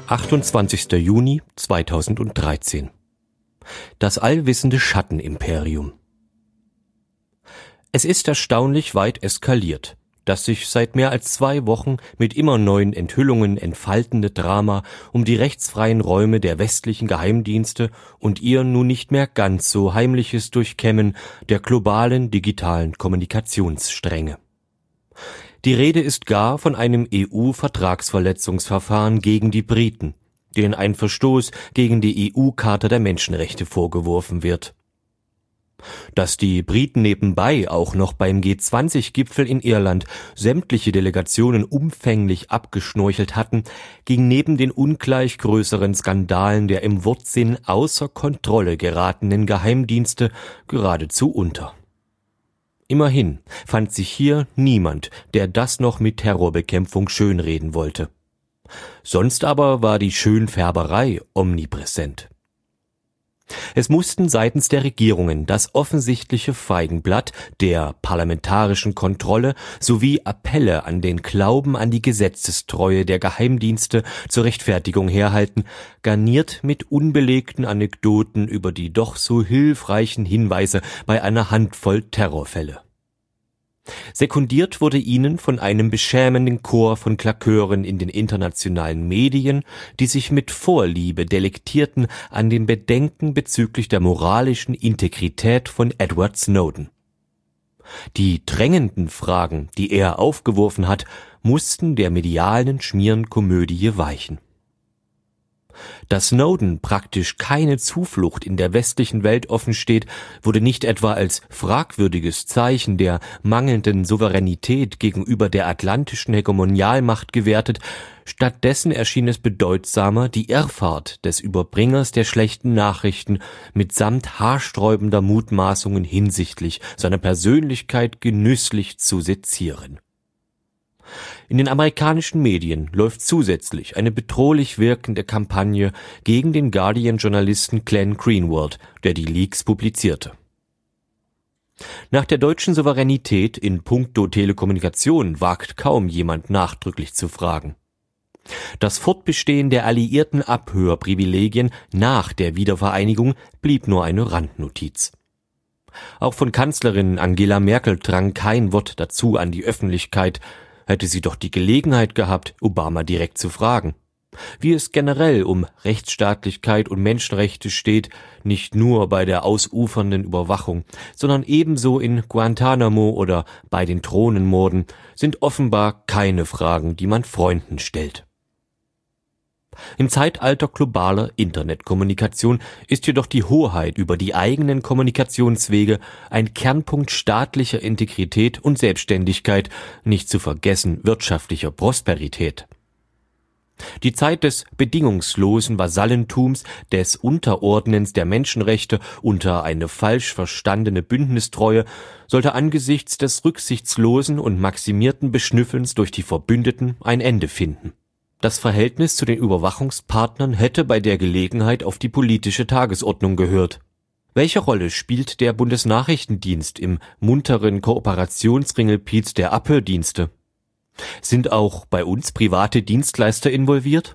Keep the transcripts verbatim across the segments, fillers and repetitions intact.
achtundzwanzigster Juni zweitausenddreizehn. Das allwissende Schattenimperium. Es ist erstaunlich weit eskaliert. Das sich seit mehr als zwei Wochen mit immer neuen Enthüllungen entfaltende Drama um die rechtsfreien Räume der westlichen Geheimdienste und ihr nun nicht mehr ganz so heimliches Durchkämmen der globalen digitalen Kommunikationsstränge. Die Rede ist gar von einem E U-Vertragsverletzungsverfahren gegen die Briten, denen ein Verstoß gegen die E U-Charta der Menschenrechte vorgeworfen wird. Dass die Briten nebenbei auch noch beim G zwanzig Gipfel in Irland sämtliche Delegationen umfänglich abgeschnorchelt hatten, ging neben den ungleich größeren Skandalen der im Wortsinn außer Kontrolle geratenen Geheimdienste geradezu unter. Immerhin fand sich hier niemand, der das noch mit Terrorbekämpfung schönreden wollte. Sonst aber war die Schönfärberei omnipräsent. Es mussten seitens der Regierungen das offensichtliche Feigenblatt der parlamentarischen Kontrolle sowie Appelle an den Glauben an die Gesetzestreue der Geheimdienste zur Rechtfertigung herhalten, garniert mit unbelegten Anekdoten über die doch so hilfreichen Hinweise bei einer Handvoll Terrorfälle. Sekundiert wurde ihnen von einem beschämenden Chor von Klakeuren in den internationalen Medien, die sich mit Vorliebe delektierten an den Bedenken bezüglich der moralischen Integrität von Edward Snowden. Die drängenden Fragen, die er aufgeworfen hat, mussten der medialen Schmierenkomödie weichen. Dass Snowden praktisch keine Zuflucht in der westlichen Welt offensteht, wurde nicht etwa als fragwürdiges Zeichen der mangelnden Souveränität gegenüber der atlantischen Hegemonialmacht gewertet, stattdessen erschien es bedeutsamer, die Irrfahrt des Überbringers der schlechten Nachrichten mitsamt haarsträubender Mutmaßungen hinsichtlich seiner Persönlichkeit genüsslich zu sezieren. In den amerikanischen Medien läuft zusätzlich eine bedrohlich wirkende Kampagne gegen den Guardian-Journalisten Glenn Greenwald, der die Leaks publizierte. Nach der deutschen Souveränität in puncto Telekommunikation wagt kaum jemand nachdrücklich zu fragen. Das Fortbestehen der alliierten Abhörprivilegien nach der Wiedervereinigung blieb nur eine Randnotiz. Auch von Kanzlerin Angela Merkel drang kein Wort dazu an die Öffentlichkeit. Hätte sie doch die Gelegenheit gehabt, Obama direkt zu fragen, wie es generell um Rechtsstaatlichkeit und Menschenrechte steht, nicht nur bei der ausufernden Überwachung, sondern ebenso in Guantanamo oder bei den Drohnenmorden, sind offenbar keine Fragen, die man Freunden stellt. Im Zeitalter globaler Internetkommunikation ist jedoch die Hoheit über die eigenen Kommunikationswege ein Kernpunkt staatlicher Integrität und Selbstständigkeit, nicht zu vergessen wirtschaftlicher Prosperität. Die Zeit des bedingungslosen Vasallentums, des Unterordnens der Menschenrechte unter eine falsch verstandene Bündnistreue, sollte angesichts des rücksichtslosen und maximierten Beschnüffelns durch die Verbündeten ein Ende finden. Das Verhältnis zu den Überwachungspartnern hätte bei der Gelegenheit auf die politische Tagesordnung gehört. Welche Rolle spielt der Bundesnachrichtendienst im munteren Kooperationsringelpiez der Abhördienste? Sind auch bei uns private Dienstleister involviert?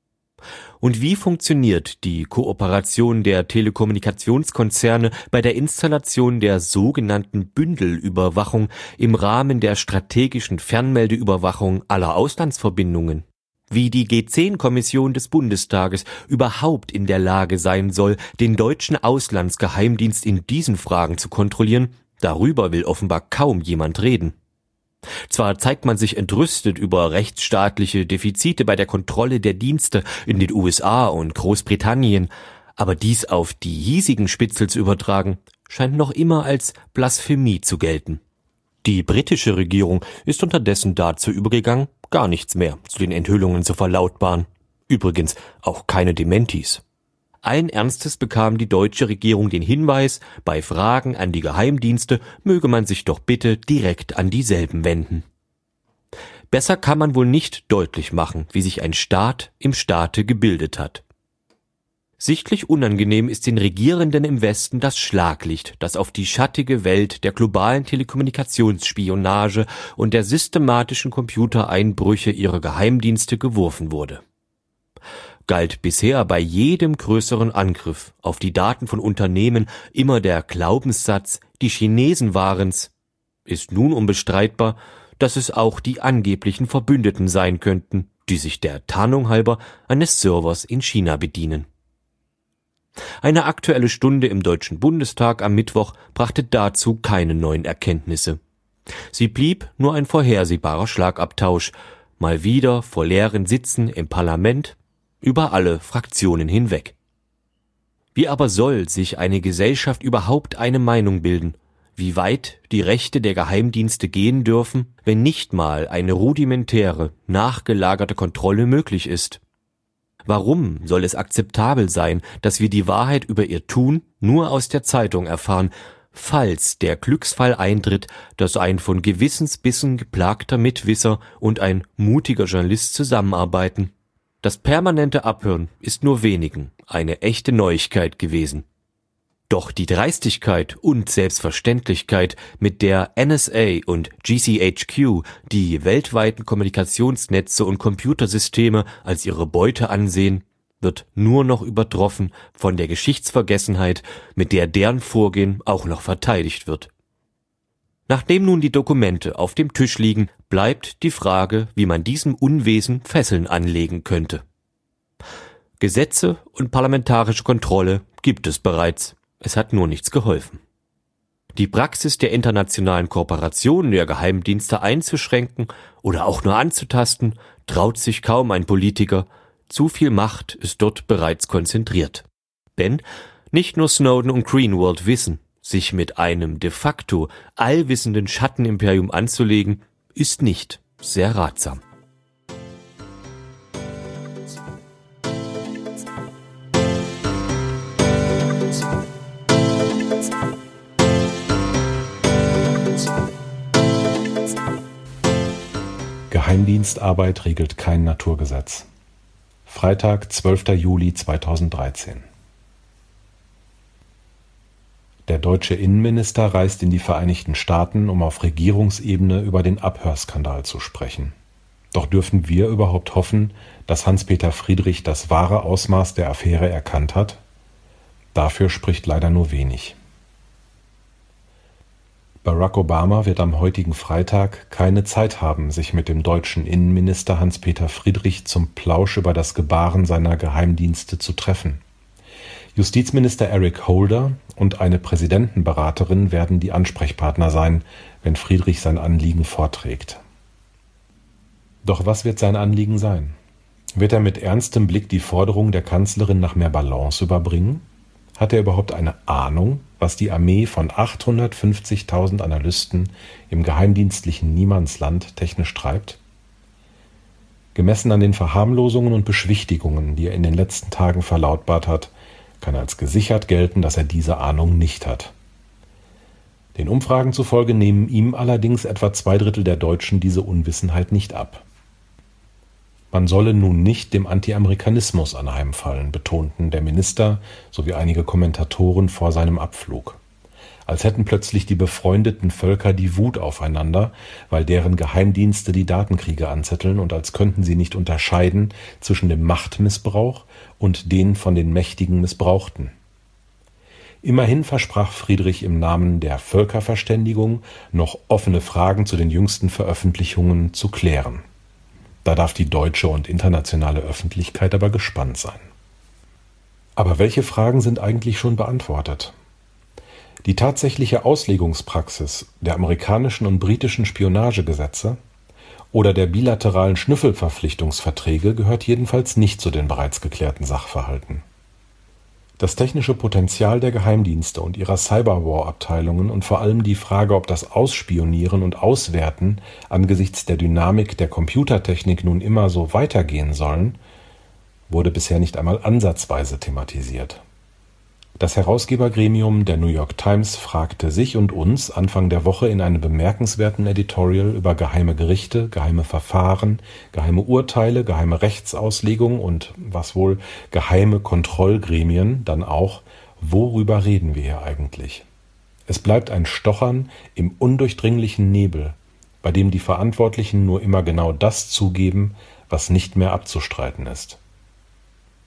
Und wie funktioniert die Kooperation der Telekommunikationskonzerne bei der Installation der sogenannten Bündelüberwachung im Rahmen der strategischen Fernmeldeüberwachung aller Auslandsverbindungen? Wie die G zehn Kommission des Bundestages überhaupt in der Lage sein soll, den deutschen Auslandsgeheimdienst in diesen Fragen zu kontrollieren, darüber will offenbar kaum jemand reden. Zwar zeigt man sich entrüstet über rechtsstaatliche Defizite bei der Kontrolle der Dienste in den U S A und Großbritannien, aber dies auf die hiesigen Spitzel zu übertragen, scheint noch immer als Blasphemie zu gelten. Die britische Regierung ist unterdessen dazu übergegangen, gar nichts mehr zu den Enthüllungen zu verlautbaren. Übrigens auch keine Dementis. Allen Ernstes bekam die deutsche Regierung den Hinweis, bei Fragen an die Geheimdienste möge man sich doch bitte direkt an dieselben wenden. Besser kann man wohl nicht deutlich machen, wie sich ein Staat im Staate gebildet hat. Sichtlich unangenehm ist den Regierenden im Westen das Schlaglicht, das auf die schattige Welt der globalen Telekommunikationsspionage und der systematischen Computereinbrüche ihrer Geheimdienste geworfen wurde. galt bisher bei jedem größeren Angriff auf die Daten von Unternehmen immer der Glaubenssatz, die Chinesen waren's. Ist nun unbestreitbar, dass es auch die angeblichen Verbündeten sein könnten, die sich der Tarnung halber eines Servers in China bedienen. Eine Aktuelle Stunde im Deutschen Bundestag am Mittwoch brachte dazu keine neuen Erkenntnisse. Sie blieb nur ein vorhersehbarer Schlagabtausch, mal wieder vor leeren Sitzen im Parlament, über alle Fraktionen hinweg. Wie aber soll sich eine Gesellschaft überhaupt eine Meinung bilden, wie weit die Rechte der Geheimdienste gehen dürfen, wenn nicht mal eine rudimentäre, nachgelagerte Kontrolle möglich ist? Warum soll es akzeptabel sein, dass wir die Wahrheit über ihr Tun nur aus der Zeitung erfahren, falls der Glücksfall eintritt, dass ein von Gewissensbissen geplagter Mitwisser und ein mutiger Journalist zusammenarbeiten? Das permanente Abhören ist nur wenigen eine echte Neuigkeit gewesen. Doch die Dreistigkeit und Selbstverständlichkeit, mit der N S A und G C H Q die weltweiten Kommunikationsnetze und Computersysteme als ihre Beute ansehen, wird nur noch übertroffen von der Geschichtsvergessenheit, mit der deren Vorgehen auch noch verteidigt wird. Nachdem nun die Dokumente auf dem Tisch liegen, bleibt die Frage, wie man diesem Unwesen Fesseln anlegen könnte. Gesetze und parlamentarische Kontrolle gibt es bereits. Es hat nur nichts geholfen. Die Praxis der internationalen Kooperation der Geheimdienste einzuschränken oder auch nur anzutasten, traut sich kaum ein Politiker. Zu viel Macht ist dort bereits konzentriert. Denn nicht nur Snowden und Greenwald wissen, sich mit einem de facto allwissenden Schattenimperium anzulegen, ist nicht sehr ratsam. Geheimdienstarbeit regelt kein Naturgesetz. Freitag, zwölfter Juli zweitausenddreizehn. Der deutsche Innenminister reist in die Vereinigten Staaten, um auf Regierungsebene über den Abhörskandal zu sprechen. Doch dürfen wir überhaupt hoffen, dass Hans-Peter Friedrich das wahre Ausmaß der Affäre erkannt hat? Dafür spricht leider nur wenig. Barack Obama wird am heutigen Freitag keine Zeit haben, sich mit dem deutschen Innenminister Hans-Peter Friedrich zum Plausch über das Gebaren seiner Geheimdienste zu treffen. Justizminister Eric Holder und eine Präsidentenberaterin werden die Ansprechpartner sein, wenn Friedrich sein Anliegen vorträgt. Doch was wird sein Anliegen sein? Wird er mit ernstem Blick die Forderung der Kanzlerin nach mehr Balance überbringen? Hat er überhaupt eine Ahnung, was die Armee von achthundertfünfzigtausend Analysten im geheimdienstlichen Niemandsland technisch treibt? Gemessen an den Verharmlosungen und Beschwichtigungen, die er in den letzten Tagen verlautbart hat, kann als gesichert gelten, dass er diese Ahnung nicht hat. Den Umfragen zufolge nehmen ihm allerdings etwa zwei Drittel der Deutschen diese Unwissenheit nicht ab. Man solle nun nicht dem Anti-Amerikanismus anheimfallen, betonten der Minister sowie einige Kommentatoren vor seinem Abflug. Als hätten plötzlich die befreundeten Völker die Wut aufeinander, weil deren Geheimdienste die Datenkriege anzetteln, und als könnten sie nicht unterscheiden zwischen dem Machtmissbrauch und den von den Mächtigen Missbrauchten. Immerhin versprach Friedrich im Namen der Völkerverständigung noch offene Fragen zu den jüngsten Veröffentlichungen zu klären. Da darf die deutsche und internationale Öffentlichkeit aber gespannt sein. Aber welche Fragen sind eigentlich schon beantwortet? Die tatsächliche Auslegungspraxis der amerikanischen und britischen Spionagegesetze oder der bilateralen Schnüffelverpflichtungsverträge gehört jedenfalls nicht zu den bereits geklärten Sachverhalten. Das technische Potenzial der Geheimdienste und ihrer Cyberwar-Abteilungen und vor allem die Frage, ob das Ausspionieren und Auswerten angesichts der Dynamik der Computertechnik nun immer so weitergehen sollen, wurde bisher nicht einmal ansatzweise thematisiert. Das Herausgebergremium der New York Times fragte sich und uns Anfang der Woche in einem bemerkenswerten Editorial über geheime Gerichte, geheime Verfahren, geheime Urteile, geheime Rechtsauslegung und was wohl geheime Kontrollgremien dann auch, worüber reden wir hier eigentlich? Es bleibt ein Stochern im undurchdringlichen Nebel, bei dem die Verantwortlichen nur immer genau das zugeben, was nicht mehr abzustreiten ist.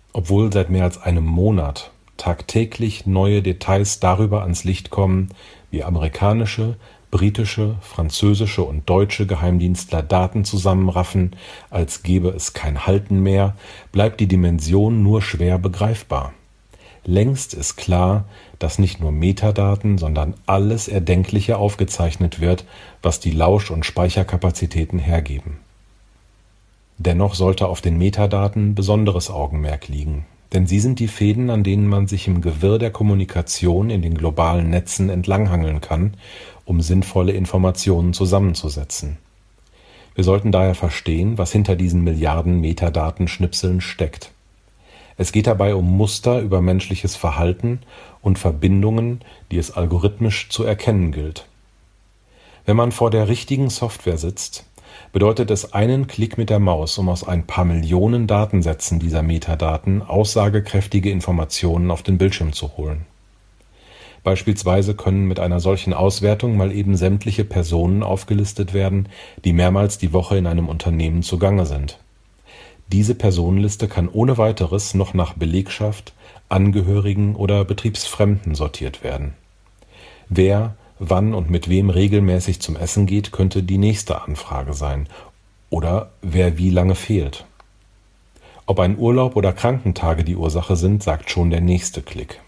Obwohl seit mehr als einem Monat tagtäglich neue Details darüber ans Licht kommen, wie amerikanische, britische, französische und deutsche Geheimdienstler Daten zusammenraffen, als gäbe es kein Halten mehr, bleibt die Dimension nur schwer begreifbar. Längst ist klar, dass nicht nur Metadaten, sondern alles Erdenkliche aufgezeichnet wird, was die Lausch- und Speicherkapazitäten hergeben. Dennoch sollte auf den Metadaten besonderes Augenmerk liegen, denn sie sind die Fäden, an denen man sich im Gewirr der Kommunikation in den globalen Netzen entlanghangeln kann, um sinnvolle Informationen zusammenzusetzen. Wir sollten daher verstehen, was hinter diesen Milliarden Metadatenschnipseln steckt. Es geht dabei um Muster über menschliches Verhalten und Verbindungen, die es algorithmisch zu erkennen gilt. Wenn man vor der richtigen Software sitzt, bedeutet es einen Klick mit der Maus, um aus ein paar Millionen Datensätzen dieser Metadaten aussagekräftige Informationen auf den Bildschirm zu holen. Beispielsweise können mit einer solchen Auswertung mal eben sämtliche Personen aufgelistet werden, die mehrmals die Woche in einem Unternehmen zugange sind. Diese Personenliste kann ohne weiteres noch nach Belegschaft, Angehörigen oder Betriebsfremden sortiert werden. Wer, wann und mit wem regelmäßig zum Essen geht, könnte die nächste Anfrage sein. Oder wer wie lange fehlt. Ob ein Urlaub oder Krankentage die Ursache sind, sagt schon der nächste Klick.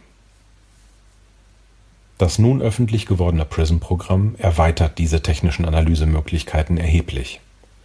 Das nun öffentlich gewordene PRISM-Programm erweitert diese technischen Analysemöglichkeiten erheblich.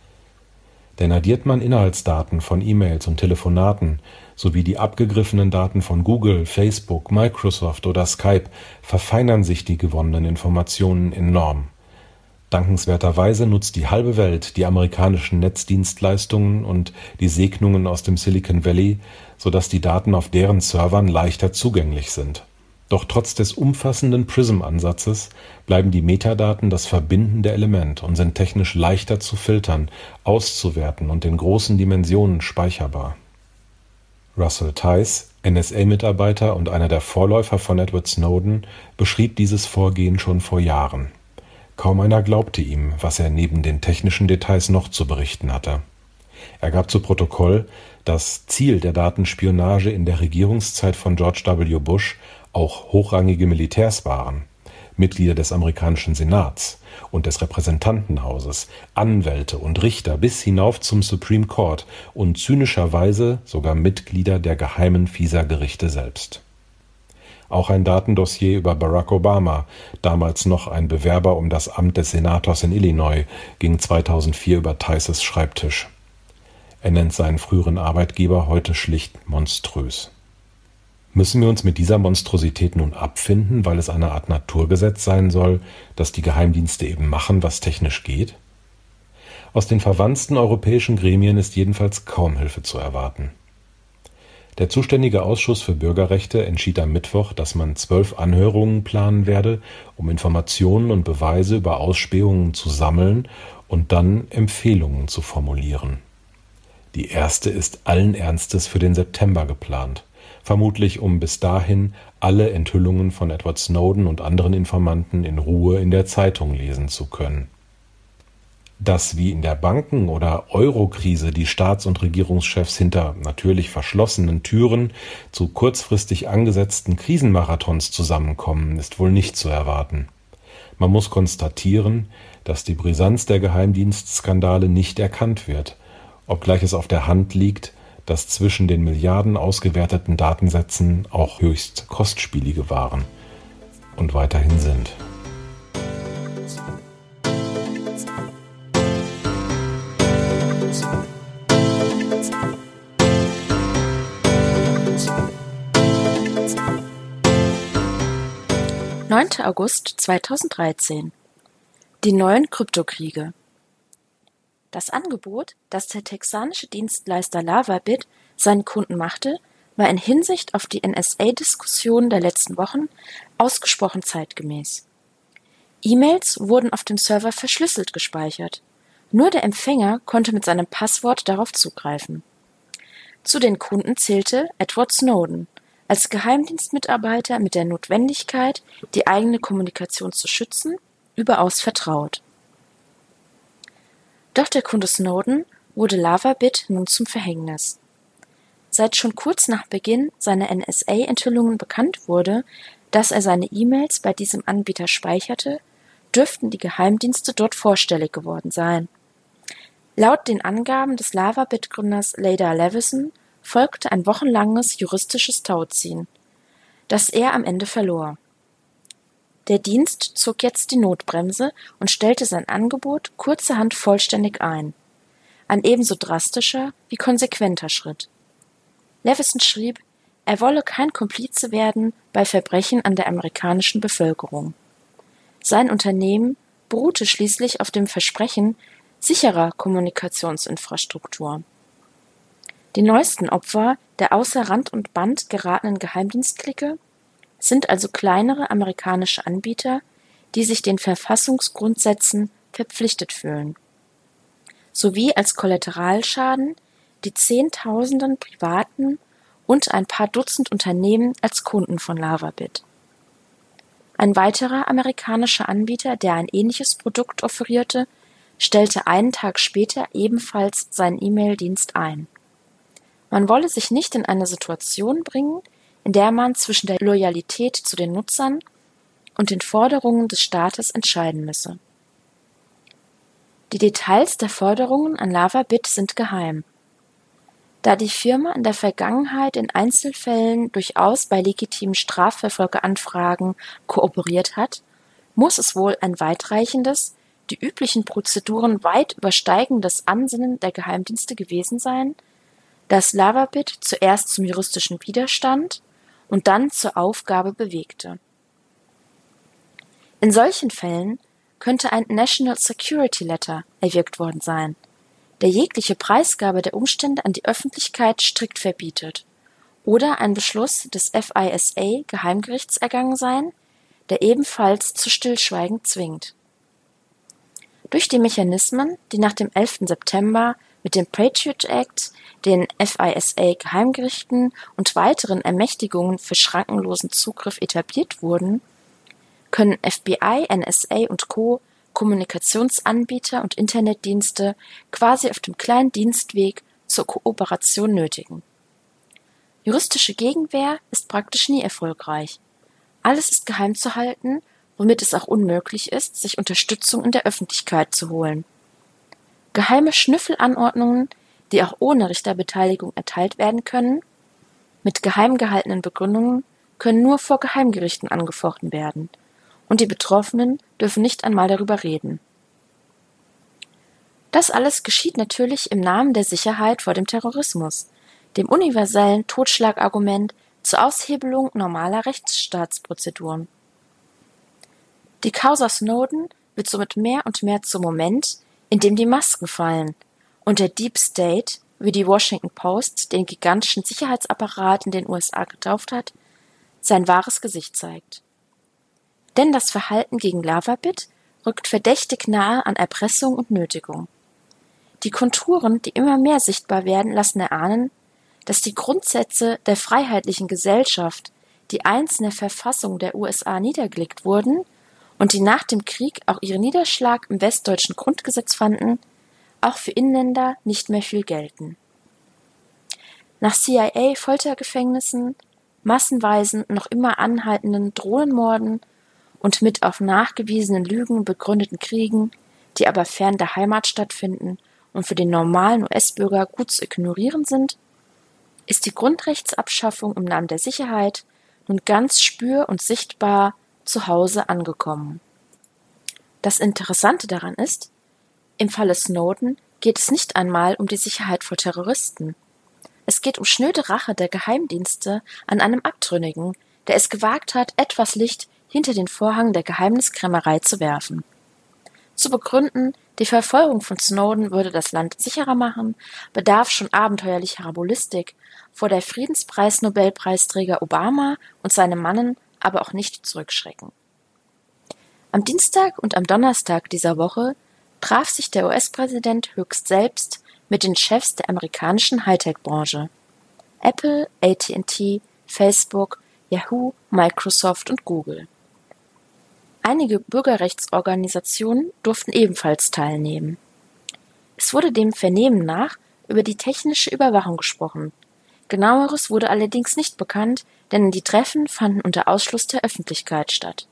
Denn addiert man Inhaltsdaten von E-Mails und Telefonaten sowie die abgegriffenen Daten von Google, Facebook, Microsoft oder Skype, verfeinern sich die gewonnenen Informationen enorm. Dankenswerterweise nutzt die halbe Welt die amerikanischen Netzdienstleistungen und die Segnungen aus dem Silicon Valley, sodass die Daten auf deren Servern leichter zugänglich sind. Doch trotz des umfassenden PRISM-Ansatzes bleiben die Metadaten das verbindende Element und sind technisch leichter zu filtern, auszuwerten und in großen Dimensionen speicherbar. Russell Tice, N S A-Mitarbeiter und einer der Vorläufer von Edward Snowden, beschrieb dieses Vorgehen schon vor Jahren. Kaum einer glaubte ihm, was er neben den technischen Details noch zu berichten hatte. Er gab zu Protokoll, dass Ziel der Datenspionage in der Regierungszeit von George W. Bush auch hochrangige Militärs waren, Mitglieder des amerikanischen Senats und des Repräsentantenhauses, Anwälte und Richter bis hinauf zum Supreme Court und zynischerweise sogar Mitglieder der geheimen FISA-Gerichte selbst. Auch ein Datendossier über Barack Obama, damals noch ein Bewerber um das Amt des Senators in Illinois, ging zweitausendvier über Tices Schreibtisch. Er nennt seinen früheren Arbeitgeber heute schlicht monströs. Müssen wir uns mit dieser Monstrosität nun abfinden, weil es eine Art Naturgesetz sein soll, dass die Geheimdienste eben machen, was technisch geht? Aus den verwandten europäischen Gremien ist jedenfalls kaum Hilfe zu erwarten. Der zuständige Ausschuss für Bürgerrechte entschied am Mittwoch, dass man zwölf Anhörungen planen werde, um Informationen und Beweise über Ausspähungen zu sammeln und dann Empfehlungen zu formulieren. Die erste ist allen Ernstes für den September geplant. Vermutlich um bis dahin alle Enthüllungen von Edward Snowden und anderen Informanten in Ruhe in der Zeitung lesen zu können. Dass wie in der Banken- oder Euro-Krise die Staats- und Regierungschefs hinter natürlich verschlossenen Türen zu kurzfristig angesetzten Krisenmarathons zusammenkommen, ist wohl nicht zu erwarten. Man muss konstatieren, dass die Brisanz der Geheimdienstskandale nicht erkannt wird, obgleich es auf der Hand liegt, dass zwischen den Milliarden ausgewerteten Datensätzen auch höchst kostspielige waren und weiterhin sind. neunter August zweitausenddreizehn. Die neuen Kryptokriege. Das Angebot, das der texanische Dienstleister LavaBit seinen Kunden machte, war in Hinsicht auf die N S A-Diskussionen der letzten Wochen ausgesprochen zeitgemäß. E-Mails wurden auf dem Server verschlüsselt gespeichert. Nur der Empfänger konnte mit seinem Passwort darauf zugreifen. Zu den Kunden zählte Edward Snowden, als Geheimdienstmitarbeiter mit der Notwendigkeit, die eigene Kommunikation zu schützen, überaus vertraut. Doch der Kunde Snowden wurde LavaBit nun zum Verhängnis. seit schon kurz nach Beginn seiner N S A-Enthüllungen bekannt wurde, dass er seine E-Mails bei diesem Anbieter speicherte, dürften die Geheimdienste dort vorstellig geworden sein. Laut den Angaben des Lavabit-Gründers Ladar Levison folgte ein wochenlanges juristisches Tauziehen, das er am Ende verlor. Der Dienst zog jetzt die Notbremse und stellte sein Angebot kurzerhand vollständig ein. Ein ebenso drastischer wie konsequenter Schritt. Levison schrieb, er wolle kein Komplize werden bei Verbrechen an der amerikanischen Bevölkerung. Sein Unternehmen beruhte schließlich auf dem Versprechen sicherer Kommunikationsinfrastruktur. Die neuesten Opfer der außer Rand und Band geratenen Geheimdienstklicke sind also kleinere amerikanische Anbieter, die sich den Verfassungsgrundsätzen verpflichtet fühlen, sowie als Kollateralschaden die Zehntausenden privaten und ein paar Dutzend Unternehmen als Kunden von Lavabit. Ein weiterer amerikanischer Anbieter, der ein ähnliches Produkt offerierte, stellte einen Tag später ebenfalls seinen E-Mail-Dienst ein. Man wolle sich nicht in eine Situation bringen, in der man zwischen der Loyalität zu den Nutzern und den Forderungen des Staates entscheiden müsse. Die Details der Forderungen an Lavabit sind geheim. Da die Firma in der Vergangenheit in Einzelfällen durchaus bei legitimen Strafverfolgeanfragen kooperiert hat, muss es wohl ein weitreichendes, die üblichen Prozeduren weit übersteigendes Ansinnen der Geheimdienste gewesen sein, das Lavabit zuerst zum juristischen Widerstand und dann zur Aufgabe bewegte. In solchen Fällen könnte ein National Security Letter erwirkt worden sein, der jegliche Preisgabe der Umstände an die Öffentlichkeit strikt verbietet, oder ein Beschluss des F I S A-Geheimgerichts ergangen sein, der ebenfalls zu Stillschweigen zwingt. Durch die Mechanismen, die nach dem elften September mit dem Patriot Act, den F I S A-Geheimgerichten und weiteren Ermächtigungen für schrankenlosen Zugriff etabliert wurden, können F B I, N S A und Co. Kommunikationsanbieter und Internetdienste quasi auf dem kleinen Dienstweg zur Kooperation nötigen. Juristische Gegenwehr ist praktisch nie erfolgreich. Alles ist geheim zu halten, womit es auch unmöglich ist, sich Unterstützung in der Öffentlichkeit zu holen. Geheime Schnüffelanordnungen, die auch ohne Richterbeteiligung erteilt werden können, mit geheim gehaltenen Begründungen, können nur vor Geheimgerichten angefochten werden, und die Betroffenen dürfen nicht einmal darüber reden. Das alles geschieht natürlich im Namen der Sicherheit vor dem Terrorismus, dem universellen Totschlagargument zur Aushebelung normaler Rechtsstaatsprozeduren. Die Causa Snowden wird somit mehr und mehr zum Moment, in dem die Masken fallen und der Deep State, wie die Washington Post den gigantischen Sicherheitsapparat in den U S A getauft hat, sein wahres Gesicht zeigt. Denn das Verhalten gegen Lavabit rückt verdächtig nahe an Erpressung und Nötigung. Die Konturen, die immer mehr sichtbar werden, lassen erahnen, dass die Grundsätze der freiheitlichen Gesellschaft, die einst in der Verfassung der U S A niedergelegt wurden und die nach dem Krieg auch ihren Niederschlag im westdeutschen Grundgesetz fanden, auch für Inländer nicht mehr viel gelten. Nach C I A-Foltergefängnissen, massenweisen, noch immer anhaltenden Drohnenmorden und mit auf nachgewiesenen Lügen begründeten Kriegen, die aber fern der Heimat stattfinden und für den normalen U S-Bürger gut zu ignorieren sind, ist die Grundrechtsabschaffung im Namen der Sicherheit nun ganz spür- und sichtbar zu Hause angekommen. Das Interessante daran ist, im Falle Snowden geht es nicht einmal um die Sicherheit vor Terroristen. Es geht um schnöde Rache der Geheimdienste an einem Abtrünnigen, der es gewagt hat, etwas Licht hinter den Vorhang der Geheimniskrämerei zu werfen. Zu begründen, die Verfolgung von Snowden würde das Land sicherer machen, bedarf schon abenteuerlicher Rabulistik, vor der Friedenspreis-Nobelpreisträger Obama und seinem Mannen aber auch nicht zurückschrecken. Am Dienstag und am Donnerstag dieser Woche traf sich der U S-Präsident höchst selbst mit den Chefs der amerikanischen Hightech-Branche. Apple, A T and T, Facebook, Yahoo, Microsoft und Google. Einige Bürgerrechtsorganisationen durften ebenfalls teilnehmen. Es wurde dem Vernehmen nach über die technische Überwachung gesprochen, Genaueres wurde allerdings nicht bekannt, denn die Treffen fanden unter Ausschluss der Öffentlichkeit statt.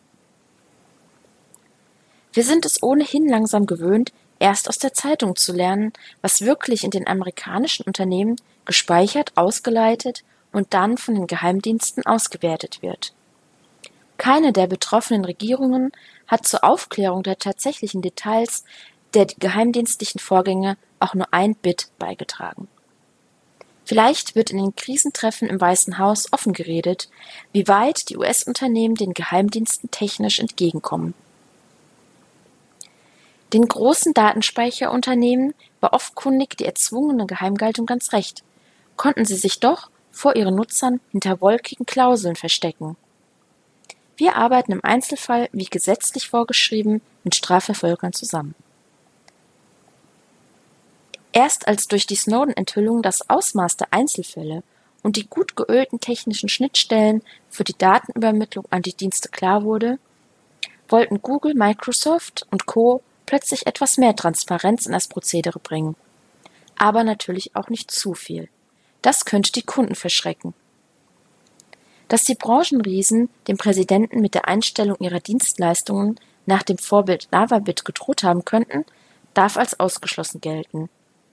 Wir sind es ohnehin langsam gewöhnt, erst aus der Zeitung zu lernen, was wirklich in den amerikanischen Unternehmen gespeichert, ausgeleitet und dann von den Geheimdiensten ausgewertet wird. Keine der betroffenen Regierungen hat zur Aufklärung der tatsächlichen Details der geheimdienstlichen Vorgänge auch nur ein Bit beigetragen. Vielleicht wird in den Krisentreffen im Weißen Haus offen geredet, wie weit die U S-Unternehmen den Geheimdiensten technisch entgegenkommen. Den großen Datenspeicherunternehmen war offenkundig die erzwungene Geheimhaltung ganz recht, konnten sie sich doch vor ihren Nutzern hinter wolkigen Klauseln verstecken. Wir arbeiten im Einzelfall, wie gesetzlich vorgeschrieben, mit Strafverfolgern zusammen. Erst als durch die Snowden-Enthüllung das Ausmaß der Einzelfälle und die gut geölten technischen Schnittstellen für die Datenübermittlung an die Dienste klar wurde, wollten Google, Microsoft und Co. plötzlich etwas mehr Transparenz in das Prozedere bringen. Aber natürlich auch nicht zu viel. Das könnte die Kunden verschrecken. Dass die Branchenriesen dem Präsidenten mit der Einstellung ihrer Dienstleistungen nach dem Vorbild LavaBit gedroht haben könnten, darf als ausgeschlossen gelten.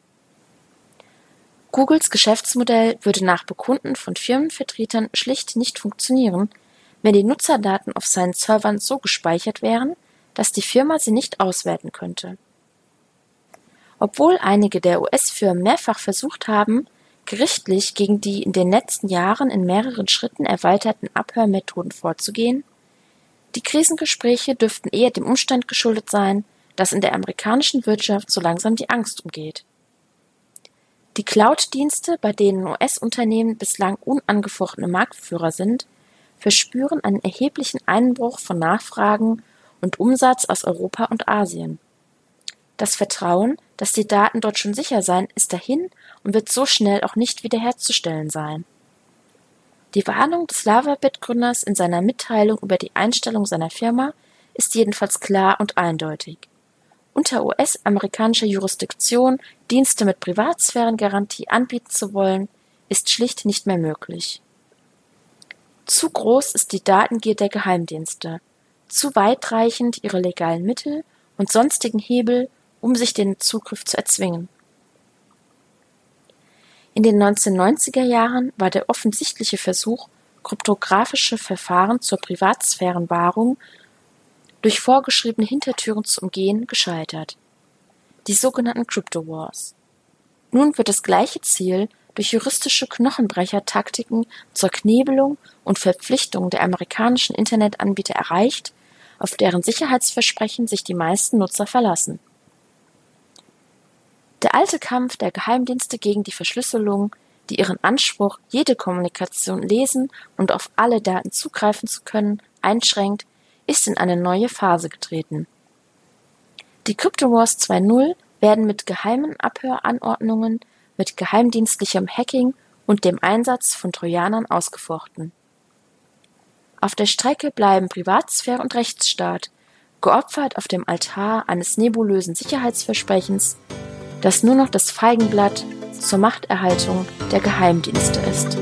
Googles Geschäftsmodell würde nach Bekunden von Firmenvertretern schlicht nicht funktionieren, wenn die Nutzerdaten auf seinen Servern so gespeichert wären, dass die Firma sie nicht auswerten könnte. Obwohl einige der U S-Firmen mehrfach versucht haben, gerichtlich gegen die in den letzten Jahren in mehreren Schritten erweiterten Abhörmethoden vorzugehen, die Krisengespräche dürften eher dem Umstand geschuldet sein, dass in der amerikanischen Wirtschaft so langsam die Angst umgeht. Die Cloud-Dienste, bei denen U S-Unternehmen bislang unangefochtene Marktführer sind, verspüren einen erheblichen Einbruch von Nachfragen und Umsatz aus Europa und Asien. Das Vertrauen, dass die Daten dort schon sicher seien, ist dahin und wird so schnell auch nicht wiederherzustellen sein. Die Warnung des LavaBit-Gründers in seiner Mitteilung über die Einstellung seiner Firma ist jedenfalls klar und eindeutig. Unter U S-amerikanischer Jurisdiktion Dienste mit Privatsphärengarantie anbieten zu wollen, ist schlicht nicht mehr möglich. Zu groß ist die Datengier der Geheimdienste, zu weitreichend ihre legalen Mittel und sonstigen Hebel, um sich den Zugriff zu erzwingen. In den neunzehnhundertneunziger Jahren war der offensichtliche Versuch, kryptografische Verfahren zur Privatsphärenwahrung durch vorgeschriebene Hintertüren zu umgehen, gescheitert. Die sogenannten Crypto Wars. Nun wird das gleiche Ziel durch juristische Knochenbrecher-Taktiken zur Knebelung und Verpflichtung der amerikanischen Internetanbieter erreicht, auf deren Sicherheitsversprechen sich die meisten Nutzer verlassen. Der alte Kampf der Geheimdienste gegen die Verschlüsselung, die ihren Anspruch, jede Kommunikation lesen und auf alle Daten zugreifen zu können, einschränkt, ist in eine neue Phase getreten. Die Crypto Wars zwei Punkt null werden mit geheimen Abhöranordnungen, mit geheimdienstlichem Hacking und dem Einsatz von Trojanern ausgefochten. Auf der Strecke bleiben Privatsphäre und Rechtsstaat, geopfert auf dem Altar eines nebulösen Sicherheitsversprechens, das nur noch das Feigenblatt zur Machterhaltung der Geheimdienste ist.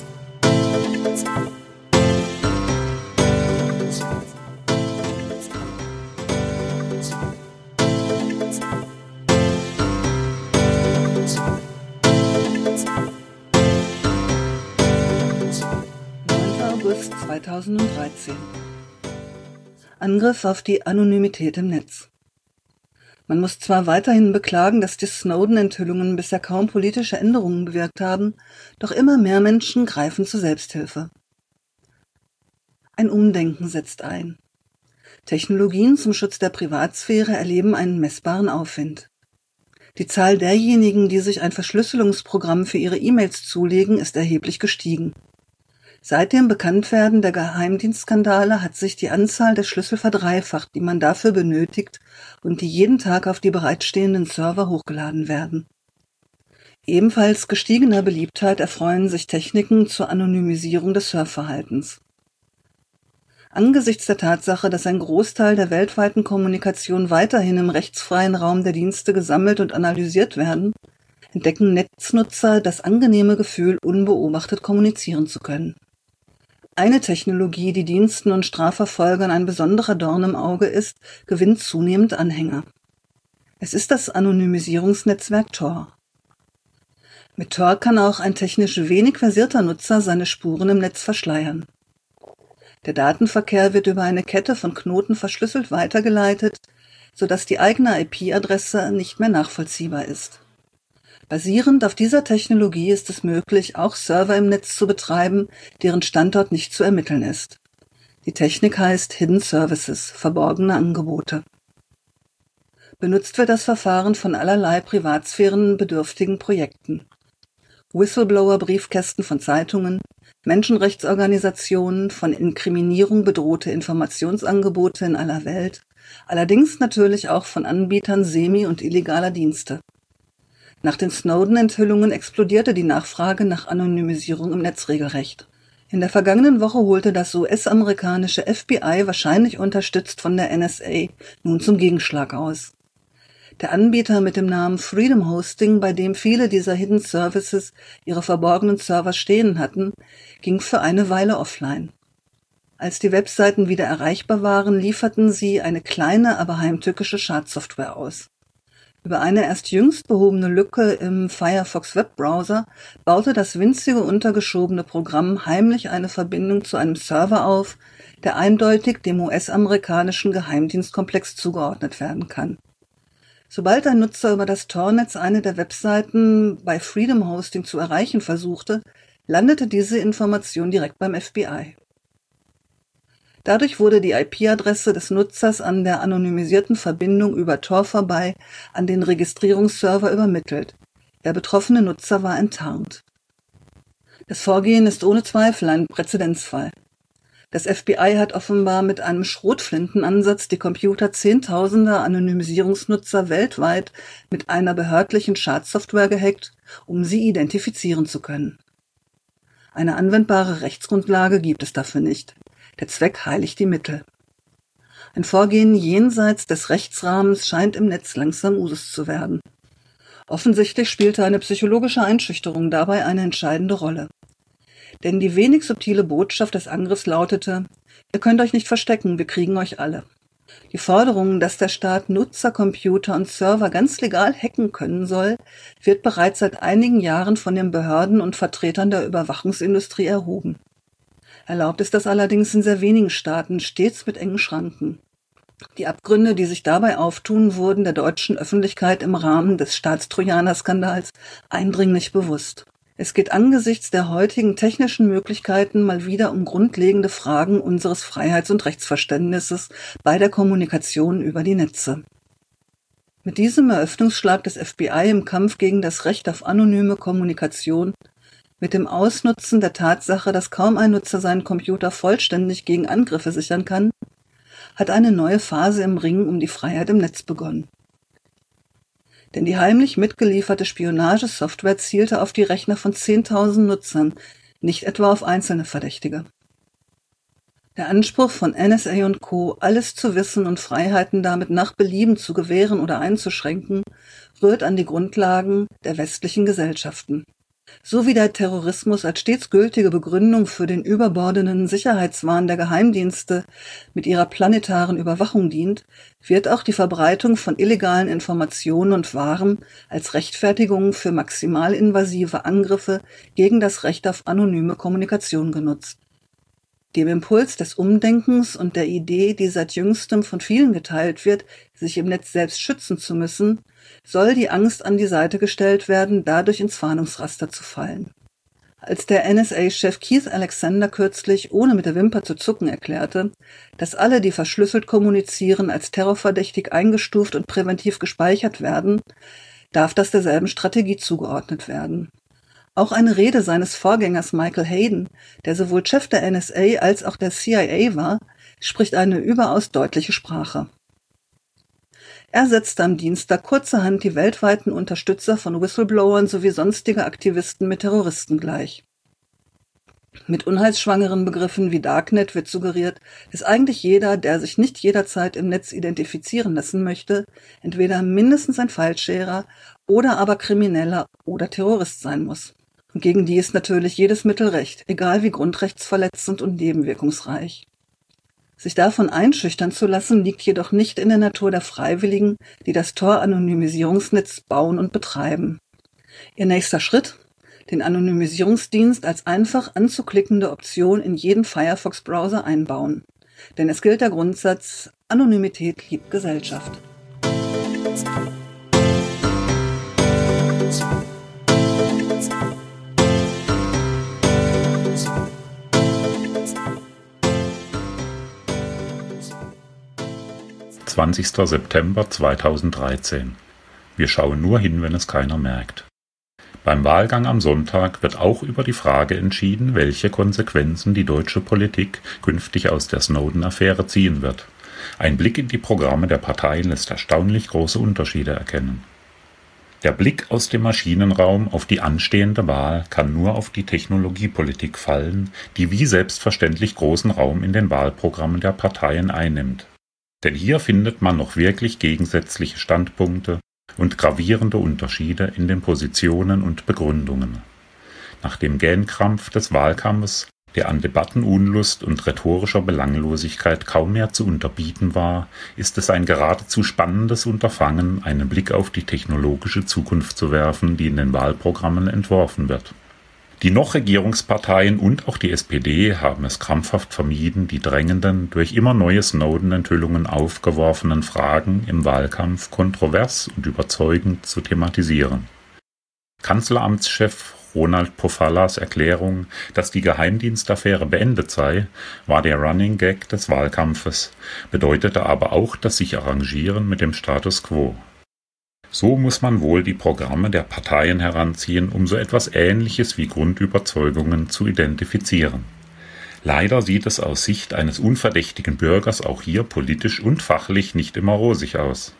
neunter August zweitausenddreizehn. Angriff auf die Anonymität im Netz. Man muss zwar weiterhin beklagen, dass die Snowden-Enthüllungen bisher kaum politische Änderungen bewirkt haben, doch immer mehr Menschen greifen zur Selbsthilfe. Ein Umdenken setzt ein. Technologien zum Schutz der Privatsphäre erleben einen messbaren Aufwind. Die Zahl derjenigen, die sich ein Verschlüsselungsprogramm für ihre E-Mails zulegen, ist erheblich gestiegen. Seit dem Bekanntwerden der Geheimdienstskandale hat sich die Anzahl der Schlüssel verdreifacht, die man dafür benötigt und die jeden Tag auf die bereitstehenden Server hochgeladen werden. Ebenfalls gestiegener Beliebtheit erfreuen sich Techniken zur Anonymisierung des Surfverhaltens. Angesichts der Tatsache, dass ein Großteil der weltweiten Kommunikation weiterhin im rechtsfreien Raum der Dienste gesammelt und analysiert werden, entdecken Netznutzer das angenehme Gefühl, unbeobachtet kommunizieren zu können. Eine Technologie, die Diensten und Strafverfolgern ein besonderer Dorn im Auge ist, gewinnt zunehmend Anhänger. Es ist das Anonymisierungsnetzwerk Tor. Mit Tor kann auch ein technisch wenig versierter Nutzer seine Spuren im Netz verschleiern. Der Datenverkehr wird über eine Kette von Knoten verschlüsselt weitergeleitet, sodass die eigene I P-Adresse nicht mehr nachvollziehbar ist. Basierend auf dieser Technologie ist es möglich, auch Server im Netz zu betreiben, deren Standort nicht zu ermitteln ist. Die Technik heißt Hidden Services, verborgene Angebote. Benutzt wird das Verfahren von allerlei privatsphärenbedürftigen Projekten. Whistleblower-Briefkästen von Zeitungen, Menschenrechtsorganisationen, von Inkriminierung bedrohte Informationsangebote in aller Welt, allerdings natürlich auch von Anbietern semi- und illegaler Dienste. Nach den Snowden-Enthüllungen explodierte die Nachfrage nach Anonymisierung im Netz regelrecht. In der vergangenen Woche holte das U S-amerikanische F B I, wahrscheinlich unterstützt von der N S A, nun zum Gegenschlag aus. Der Anbieter mit dem Namen Freedom Hosting, bei dem viele dieser Hidden Services ihre verborgenen Server stehen hatten, ging für eine Weile offline. Als die Webseiten wieder erreichbar waren, lieferten sie eine kleine, aber heimtückische Schadsoftware aus. Über eine erst jüngst behobene Lücke im Firefox Webbrowser baute das winzige untergeschobene Programm heimlich eine Verbindung zu einem Server auf, der eindeutig dem U S-amerikanischen Geheimdienstkomplex zugeordnet werden kann. Sobald ein Nutzer über das Tor-Netz eine der Webseiten bei Freedom Hosting zu erreichen versuchte, landete diese Information direkt beim F B I. Dadurch wurde die I P-Adresse des Nutzers an der anonymisierten Verbindung über Tor vorbei an den Registrierungsserver übermittelt. Der betroffene Nutzer war enttarnt. Das Vorgehen ist ohne Zweifel ein Präzedenzfall. Das F B I hat offenbar mit einem Schrotflintenansatz die Computer zehntausender Anonymisierungsnutzer weltweit mit einer behördlichen Schadsoftware gehackt, um sie identifizieren zu können. Eine anwendbare Rechtsgrundlage gibt es dafür nicht. Der Zweck heiligt die Mittel. Ein Vorgehen jenseits des Rechtsrahmens scheint im Netz langsam Usus zu werden. Offensichtlich spielte eine psychologische Einschüchterung dabei eine entscheidende Rolle. Denn die wenig subtile Botschaft des Angriffs lautete: Ihr könnt euch nicht verstecken, wir kriegen euch alle. Die Forderung, dass der Staat Nutzer, Computer und Server ganz legal hacken können soll, wird bereits seit einigen Jahren von den Behörden und Vertretern der Überwachungsindustrie erhoben. Erlaubt ist das allerdings in sehr wenigen Staaten, stets mit engen Schranken. Die Abgründe, die sich dabei auftun, wurden der deutschen Öffentlichkeit im Rahmen des Staatstrojaner-Skandals eindringlich bewusst. Es geht angesichts der heutigen technischen Möglichkeiten mal wieder um grundlegende Fragen unseres Freiheits- und Rechtsverständnisses bei der Kommunikation über die Netze. Mit diesem Eröffnungsschlag des F B I im Kampf gegen das Recht auf anonyme Kommunikation, mit dem Ausnutzen der Tatsache, dass kaum ein Nutzer seinen Computer vollständig gegen Angriffe sichern kann, hat eine neue Phase im Ringen um die Freiheit im Netz begonnen. Denn die heimlich mitgelieferte Spionagesoftware zielte auf die Rechner von zehntausend Nutzern, nicht etwa auf einzelne Verdächtige. Der Anspruch von N S A und Co., alles zu wissen und Freiheiten damit nach Belieben zu gewähren oder einzuschränken, rührt an die Grundlagen der westlichen Gesellschaften. So wie der Terrorismus als stets gültige Begründung für den überbordenden Sicherheitswahn der Geheimdienste mit ihrer planetaren Überwachung dient, wird auch die Verbreitung von illegalen Informationen und Waren als Rechtfertigung für maximal invasive Angriffe gegen das Recht auf anonyme Kommunikation genutzt. Dem Impuls des Umdenkens und der Idee, die seit jüngstem von vielen geteilt wird, sich im Netz selbst schützen zu müssen, soll die Angst an die Seite gestellt werden, dadurch ins Fahndungsraster zu fallen. Als der N S A-Chef Keith Alexander kürzlich, ohne mit der Wimper zu zucken, erklärte, dass alle, die verschlüsselt kommunizieren, als terrorverdächtig eingestuft und präventiv gespeichert werden, darf das derselben Strategie zugeordnet werden. Auch eine Rede seines Vorgängers Michael Hayden, der sowohl Chef der N S A als auch der C I A war, spricht eine überaus deutliche Sprache. Er setzte am Dienstag kurzerhand die weltweiten Unterstützer von Whistleblowern sowie sonstige Aktivisten mit Terroristen gleich. Mit unheilsschwangeren Begriffen wie Darknet wird suggeriert, dass eigentlich jeder, der sich nicht jederzeit im Netz identifizieren lassen möchte, entweder mindestens ein Fallscherer oder aber Krimineller oder Terrorist sein muss. Und gegen die ist natürlich jedes Mittel recht, egal wie grundrechtsverletzend und nebenwirkungsreich. Sich davon einschüchtern zu lassen, liegt jedoch nicht in der Natur der Freiwilligen, die das Tor-Anonymisierungsnetz bauen und betreiben. Ihr nächster Schritt? Den Anonymisierungsdienst als einfach anzuklickende Option in jeden Firefox-Browser einbauen. Denn es gilt der Grundsatz, Anonymität liebt Gesellschaft. zwanzigster September zweitausenddreizehn. Wir schauen nur hin, wenn es keiner merkt. Beim Wahlgang am Sonntag wird auch über die Frage entschieden, welche Konsequenzen die deutsche Politik künftig aus der Snowden-Affäre ziehen wird. Ein Blick in die Programme der Parteien lässt erstaunlich große Unterschiede erkennen. Der Blick aus dem Maschinenraum auf die anstehende Wahl kann nur auf die Technologiepolitik fallen, die wie selbstverständlich großen Raum in den Wahlprogrammen der Parteien einnimmt. Denn hier findet man noch wirklich gegensätzliche Standpunkte und gravierende Unterschiede in den Positionen und Begründungen. Nach dem Gähnkrampf des Wahlkampfes, der an Debattenunlust und rhetorischer Belanglosigkeit kaum mehr zu unterbieten war, ist es ein geradezu spannendes Unterfangen, einen Blick auf die technologische Zukunft zu werfen, die in den Wahlprogrammen entworfen wird. Die noch Regierungsparteien und auch die S P D haben es krampfhaft vermieden, die drängenden, durch immer neue Snowden-Enthüllungen aufgeworfenen Fragen im Wahlkampf kontrovers und überzeugend zu thematisieren. Kanzleramtschef Ronald Pofallas Erklärung, dass die Geheimdienstaffäre beendet sei, war der Running Gag des Wahlkampfes, bedeutete aber auch das sich Arrangieren mit dem Status quo. So muss man wohl die Programme der Parteien heranziehen, um so etwas Ähnliches wie Grundüberzeugungen zu identifizieren. Leider sieht es aus Sicht eines unverdächtigen Bürgers auch hier politisch und fachlich nicht immer rosig aus.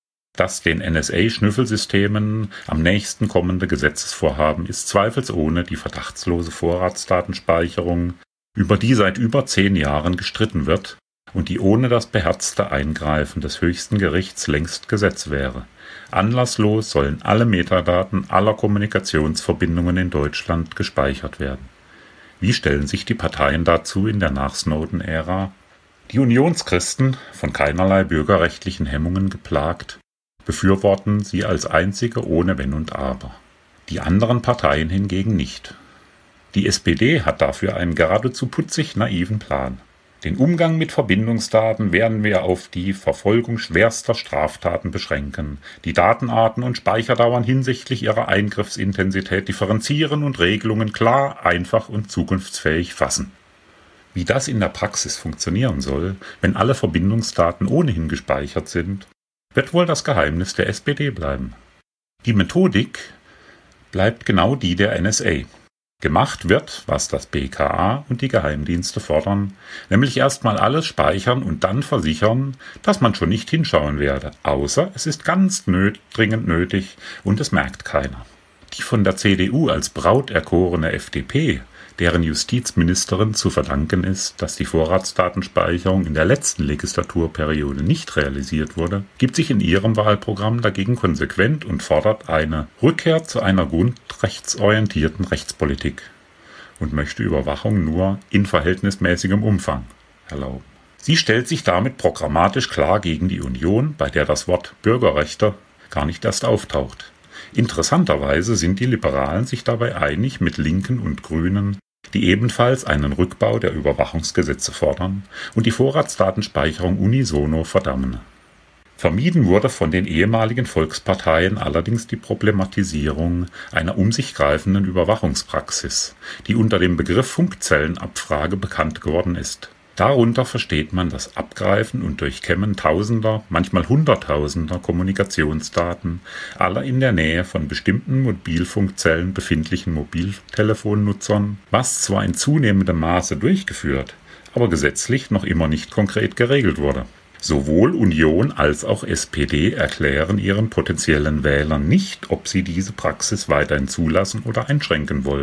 Das den N S A-Schnüffelsystemen am nächsten kommende Gesetzesvorhaben ist zweifelsohne die verdachtslose Vorratsdatenspeicherung, über die seit über zehn Jahren gestritten wird und die ohne das beherzte Eingreifen des höchsten Gerichts längst Gesetz wäre. Anlasslos sollen alle Metadaten aller Kommunikationsverbindungen in Deutschland gespeichert werden. Wie stellen sich die Parteien dazu in der Nach-Snowden-Ära? Die Unionschristen, von keinerlei bürgerrechtlichen Hemmungen geplagt, befürworten sie als einzige ohne Wenn und Aber. Die anderen Parteien hingegen nicht. Die S P D hat dafür einen geradezu putzig naiven Plan. Den Umgang mit Verbindungsdaten werden wir auf die Verfolgung schwerster Straftaten beschränken, die Datenarten und Speicherdauern hinsichtlich ihrer Eingriffsintensität differenzieren und Regelungen klar, einfach und zukunftsfähig fassen. Wie das in der Praxis funktionieren soll, wenn alle Verbindungsdaten ohnehin gespeichert sind, wird wohl das Geheimnis der S P D bleiben. Die Methodik bleibt genau die der N S A. Gemacht wird, was das B K A und die Geheimdienste fordern, nämlich erstmal alles speichern und dann versichern, dass man schon nicht hinschauen werde, außer es ist ganz nöt, dringend nötig und es merkt keiner. Die von der C D U als Braut erkorene F D P, deren Justizministerin zu verdanken ist, dass die Vorratsdatenspeicherung in der letzten Legislaturperiode nicht realisiert wurde, gibt sich in ihrem Wahlprogramm dagegen konsequent und fordert eine Rückkehr zu einer grundrechtsorientierten Rechtspolitik und möchte Überwachung nur in verhältnismäßigem Umfang erlauben. Sie stellt sich damit programmatisch klar gegen die Union, bei der das Wort Bürgerrechte gar nicht erst auftaucht. Interessanterweise sind die Liberalen sich dabei einig mit Linken und Grünen, die ebenfalls einen Rückbau der Überwachungsgesetze fordern und die Vorratsdatenspeicherung unisono verdammen. Vermieden wurde von den ehemaligen Volksparteien allerdings die Problematisierung einer um sich greifenden Überwachungspraxis, die unter dem Begriff Funkzellenabfrage bekannt geworden ist. Darunter versteht man das Abgreifen und Durchkämmen tausender, manchmal hunderttausender Kommunikationsdaten aller in der Nähe von bestimmten Mobilfunkzellen befindlichen Mobiltelefonnutzern, was zwar in zunehmendem Maße durchgeführt, aber gesetzlich noch immer nicht konkret geregelt wurde. Sowohl Union als auch S P D erklären ihren potenziellen Wählern nicht, ob sie diese Praxis weiterhin zulassen oder einschränken wollen.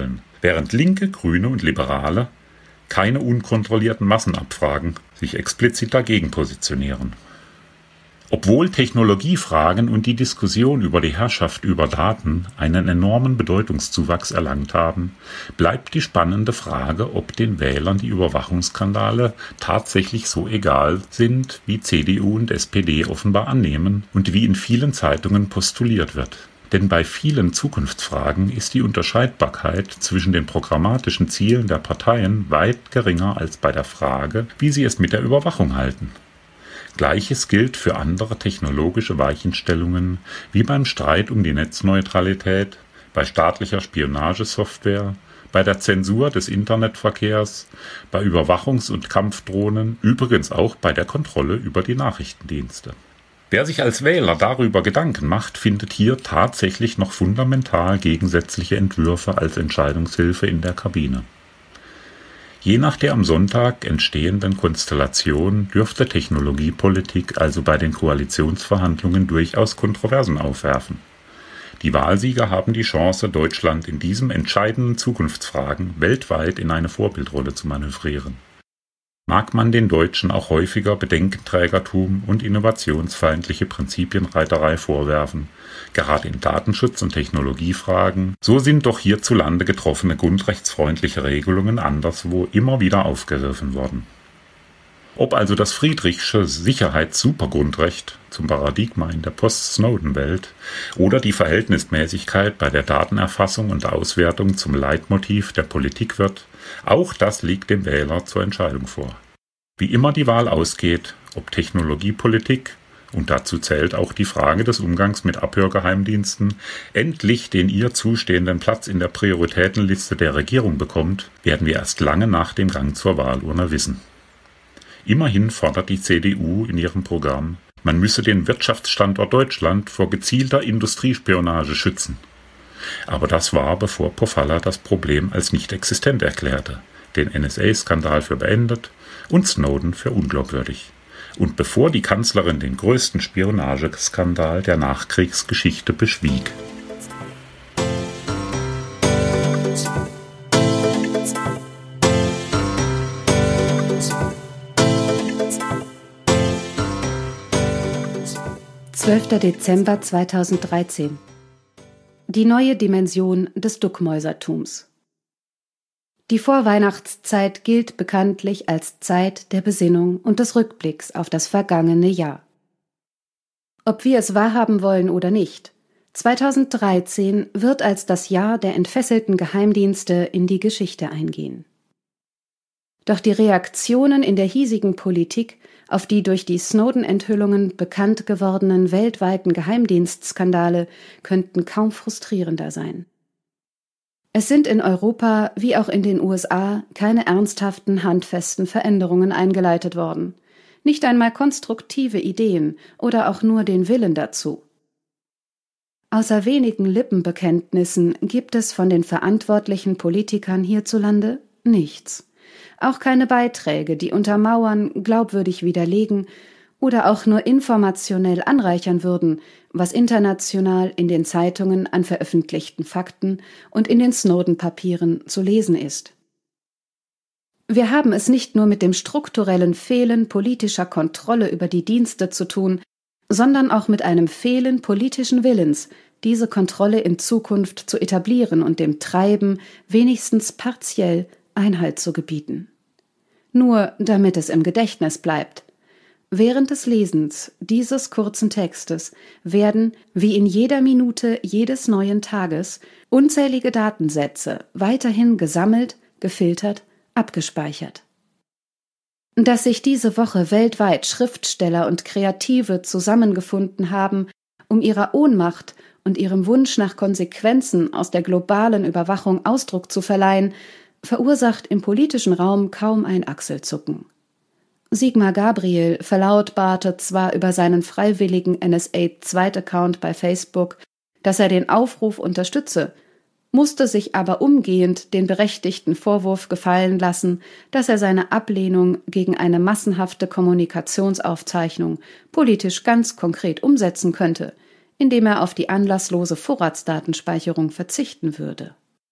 während Linke, Grüne und Liberale keine unkontrollierten Massenabfragen sich explizit dagegen positionieren. Obwohl Technologiefragen und die Diskussion über die Herrschaft über Daten einen enormen Bedeutungszuwachs erlangt haben, bleibt die spannende Frage, ob den Wählern die Überwachungsskandale tatsächlich so egal sind, wie C D U und S P D offenbar annehmen und wie in vielen Zeitungen postuliert wird. Denn bei vielen Zukunftsfragen ist die Unterscheidbarkeit zwischen den programmatischen Zielen der Parteien weit geringer als bei der Frage, wie sie es mit der Überwachung halten. Gleiches gilt für andere technologische Weichenstellungen, wie beim Streit um die Netzneutralität, bei staatlicher Spionagesoftware, bei der Zensur des Internetverkehrs, bei Überwachungs- und Kampfdrohnen, übrigens auch bei der Kontrolle über die Nachrichtendienste. Wer sich als Wähler darüber Gedanken macht, findet hier tatsächlich noch fundamental gegensätzliche Entwürfe als Entscheidungshilfe in der Kabine. Je nach der am Sonntag entstehenden Konstellation dürfte Technologiepolitik also bei den Koalitionsverhandlungen durchaus Kontroversen aufwerfen. Die Wahlsieger haben die Chance, Deutschland in diesen entscheidenden Zukunftsfragen weltweit in eine Vorbildrolle zu manövrieren. Mag man den Deutschen auch häufiger Bedenkenträgertum und innovationsfeindliche Prinzipienreiterei vorwerfen, gerade in Datenschutz- und Technologiefragen, so sind doch hierzulande getroffene grundrechtsfreundliche Regelungen anderswo immer wieder aufgegriffen worden. Ob also das Friedrichsche Sicherheits-Supergrundrecht zum Paradigma in der Post-Snowden-Welt oder die Verhältnismäßigkeit bei der Datenerfassung und Auswertung zum Leitmotiv der Politik wird, auch das liegt dem Wähler zur Entscheidung vor. Wie immer die Wahl ausgeht, ob Technologiepolitik, und dazu zählt auch die Frage des Umgangs mit Abhörgeheimdiensten, endlich den ihr zustehenden Platz in der Prioritätenliste der Regierung bekommt, werden wir erst lange nach dem Gang zur Wahlurne wissen. Immerhin fordert die C D U in ihrem Programm, man müsse den Wirtschaftsstandort Deutschland vor gezielter Industriespionage schützen. Aber das war, bevor Pofalla das Problem als nicht existent erklärte, den N S A-Skandal für beendet und Snowden für unglaubwürdig. Und bevor die Kanzlerin den größten Spionageskandal der Nachkriegsgeschichte beschwieg. zwölfter Dezember zweitausenddreizehn. Die neue Dimension des Duckmäusertums. Die Vorweihnachtszeit gilt bekanntlich als Zeit der Besinnung und des Rückblicks auf das vergangene Jahr. Ob wir es wahrhaben wollen oder nicht, zweitausenddreizehn wird als das Jahr der entfesselten Geheimdienste in die Geschichte eingehen. Doch die Reaktionen in der hiesigen Politik auf die durch die Snowden-Enthüllungen bekannt gewordenen weltweiten Geheimdienstskandale könnten kaum frustrierender sein. Es sind in Europa wie auch in den U S A keine ernsthaften, handfesten Veränderungen eingeleitet worden, nicht einmal konstruktive Ideen oder auch nur den Willen dazu. Außer wenigen Lippenbekenntnissen gibt es von den verantwortlichen Politikern hierzulande nichts. Auch keine Beiträge, die untermauern, glaubwürdig widerlegen oder auch nur informationell anreichern würden, was international in den Zeitungen an veröffentlichten Fakten und in den Snowden-Papieren zu lesen ist. Wir haben es nicht nur mit dem strukturellen Fehlen politischer Kontrolle über die Dienste zu tun, sondern auch mit einem Fehlen politischen Willens, diese Kontrolle in Zukunft zu etablieren und dem Treiben wenigstens partiell Einhalt zu gebieten. Nur damit es im Gedächtnis bleibt. Während des Lesens dieses kurzen Textes werden, wie in jeder Minute jedes neuen Tages, unzählige Datensätze weiterhin gesammelt, gefiltert, abgespeichert. Dass sich diese Woche weltweit Schriftsteller und Kreative zusammengefunden haben, um ihrer Ohnmacht und ihrem Wunsch nach Konsequenzen aus der globalen Überwachung Ausdruck zu verleihen, verursacht im politischen Raum kaum ein Achselzucken. Sigmar Gabriel verlautbarte zwar über seinen freiwilligen N S A-Zweit-Account bei Facebook, dass er den Aufruf unterstütze, musste sich aber umgehend den berechtigten Vorwurf gefallen lassen, dass er seine Ablehnung gegen eine massenhafte Kommunikationsaufzeichnung politisch ganz konkret umsetzen könnte, indem er auf die anlasslose Vorratsdatenspeicherung verzichten würde.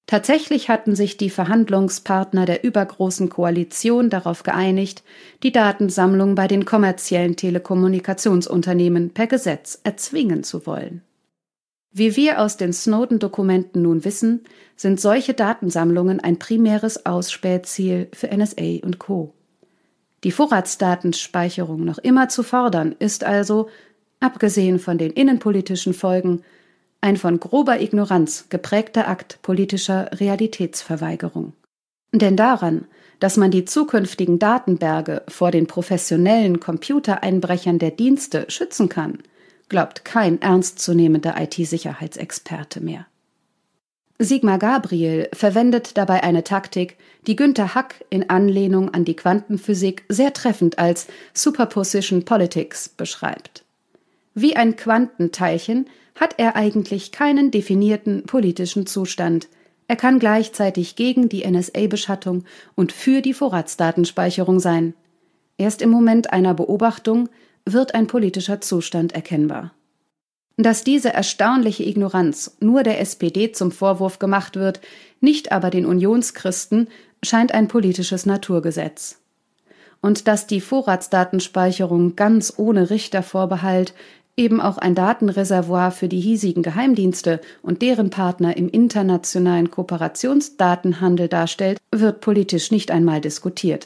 Tatsächlich hatten sich die Verhandlungspartner der übergroßen Koalition darauf geeinigt, die Datensammlung bei den kommerziellen Telekommunikationsunternehmen per Gesetz erzwingen zu wollen. Wie wir aus den Snowden-Dokumenten nun wissen, sind solche Datensammlungen ein primäres Ausspähziel für N S A und Co. Die Vorratsdatenspeicherung noch immer zu fordern, ist also, abgesehen von den innenpolitischen Folgen, ein von grober Ignoranz geprägter Akt politischer Realitätsverweigerung. Denn daran, dass man die zukünftigen Datenberge vor den professionellen Computereinbrechern der Dienste schützen kann, glaubt kein ernstzunehmender I T-Sicherheitsexperte mehr. Sigmar Gabriel verwendet dabei eine Taktik, die Günter Hack in Anlehnung an die Quantenphysik sehr treffend als Superposition Politics beschreibt. Wie ein Quantenteilchen hat er eigentlich keinen definierten politischen Zustand. Er kann gleichzeitig gegen die N S A-Beschattung und für die Vorratsdatenspeicherung sein. Erst im Moment einer Beobachtung wird ein politischer Zustand erkennbar. Dass diese erstaunliche Ignoranz nur der S P D zum Vorwurf gemacht wird, nicht aber den Unionschristen, scheint ein politisches Naturgesetz. Und dass die Vorratsdatenspeicherung ganz ohne Richtervorbehalt eben auch ein Datenreservoir für die hiesigen Geheimdienste und deren Partner im internationalen Kooperationsdatenhandel darstellt, wird politisch nicht einmal diskutiert.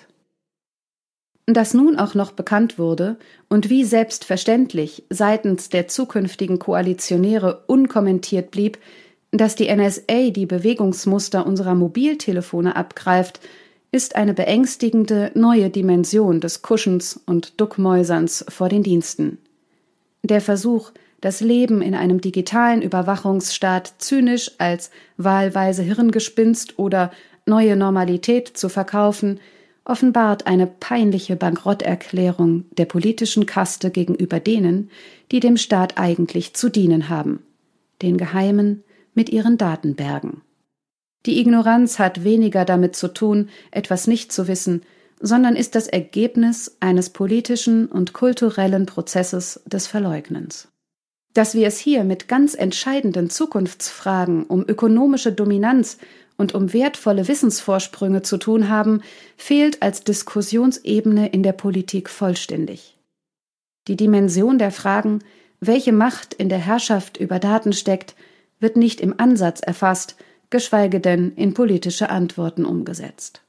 Dass nun auch noch bekannt wurde und wie selbstverständlich seitens der zukünftigen Koalitionäre unkommentiert blieb, dass die N S A die Bewegungsmuster unserer Mobiltelefone abgreift, ist eine beängstigende neue Dimension des Kuschens und Duckmäuserns vor den Diensten. Der Versuch, das Leben in einem digitalen Überwachungsstaat zynisch als wahlweise Hirngespinst oder neue Normalität zu verkaufen, offenbart eine peinliche Bankrotterklärung der politischen Kaste gegenüber denen, die dem Staat eigentlich zu dienen haben, den Geheimen mit ihren Datenbergen. Die Ignoranz hat weniger damit zu tun, etwas nicht zu wissen, sondern ist das Ergebnis eines politischen und kulturellen Prozesses des Verleugnens. Dass wir es hier mit ganz entscheidenden Zukunftsfragen um ökonomische Dominanz und um wertvolle Wissensvorsprünge zu tun haben, fehlt als Diskussionsebene in der Politik vollständig. Die Dimension der Fragen, welche Macht in der Herrschaft über Daten steckt, wird nicht im Ansatz erfasst, geschweige denn in politische Antworten umgesetzt.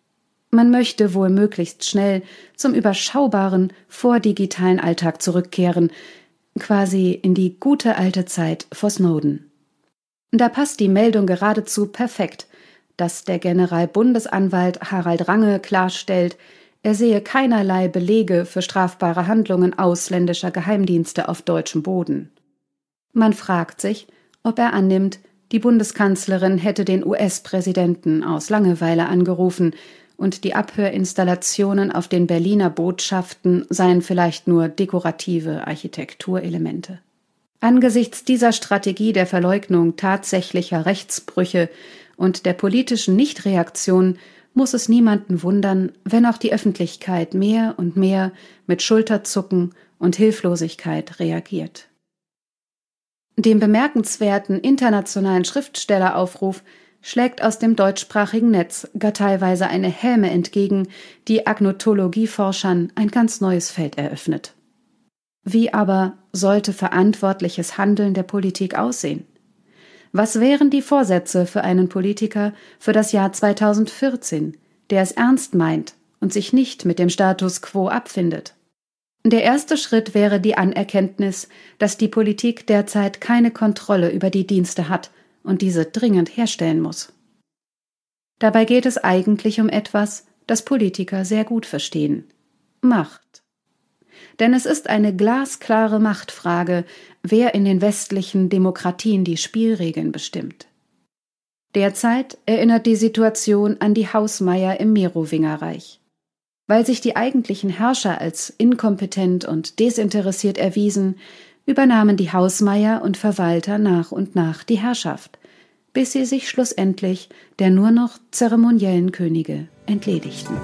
Man möchte wohl möglichst schnell zum überschaubaren, vordigitalen Alltag zurückkehren, quasi in die gute alte Zeit vor Snowden. Da passt die Meldung geradezu perfekt, dass der Generalbundesanwalt Harald Range klarstellt, er sehe keinerlei Belege für strafbare Handlungen ausländischer Geheimdienste auf deutschem Boden. Man fragt sich, ob er annimmt, die Bundeskanzlerin hätte den U S-Präsidenten aus Langeweile angerufen und die Abhörinstallationen auf den Berliner Botschaften seien vielleicht nur dekorative Architekturelemente. Angesichts dieser Strategie der Verleugnung tatsächlicher Rechtsbrüche und der politischen Nichtreaktion muss es niemanden wundern, wenn auch die Öffentlichkeit mehr und mehr mit Schulterzucken und Hilflosigkeit reagiert. Dem bemerkenswerten internationalen Schriftstelleraufruf schlägt aus dem deutschsprachigen Netz gar teilweise eine Häme entgegen, die Agnotologieforschern ein ganz neues Feld eröffnet. Wie aber sollte verantwortliches Handeln der Politik aussehen? Was wären die Vorsätze für einen Politiker für das Jahr zweitausendvierzehn, der es ernst meint und sich nicht mit dem Status quo abfindet? Der erste Schritt wäre die Anerkenntnis, dass die Politik derzeit keine Kontrolle über die Dienste hat und diese dringend herstellen muss. Dabei geht es eigentlich um etwas, das Politiker sehr gut verstehen: Macht. Denn es ist eine glasklare Machtfrage, wer in den westlichen Demokratien die Spielregeln bestimmt. Derzeit erinnert die Situation an die Hausmeier im Merowingerreich. Weil sich die eigentlichen Herrscher als inkompetent und desinteressiert erwiesen, übernahmen die Hausmeier und Verwalter nach und nach die Herrschaft, bis sie sich schlussendlich der nur noch zeremoniellen Könige entledigten.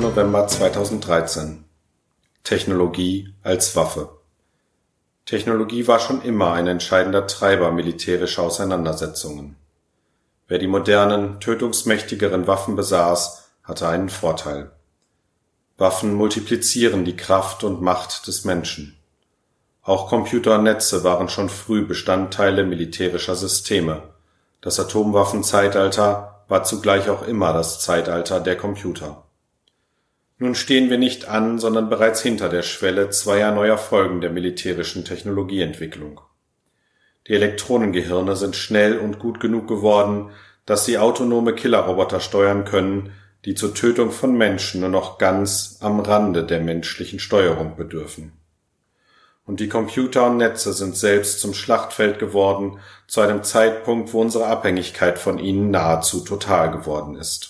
November zweitausenddreizehn. Technologie als Waffe. Technologie war schon immer ein entscheidender Treiber militärischer Auseinandersetzungen. Wer die modernen, tötungsmächtigeren Waffen besaß, hatte einen Vorteil. Waffen multiplizieren die Kraft und Macht des Menschen. Auch Computer und Netze waren schon früh Bestandteile militärischer Systeme. Das Atomwaffenzeitalter war zugleich auch immer das Zeitalter der Computer. Nun stehen wir nicht an, sondern bereits hinter der Schwelle zweier neuer Folgen der militärischen Technologieentwicklung. Die Elektronengehirne sind schnell und gut genug geworden, dass sie autonome Killerroboter steuern können, die zur Tötung von Menschen nur noch ganz am Rande der menschlichen Steuerung bedürfen. Und die Computer und Netze sind selbst zum Schlachtfeld geworden, zu einem Zeitpunkt, wo unsere Abhängigkeit von ihnen nahezu total geworden ist.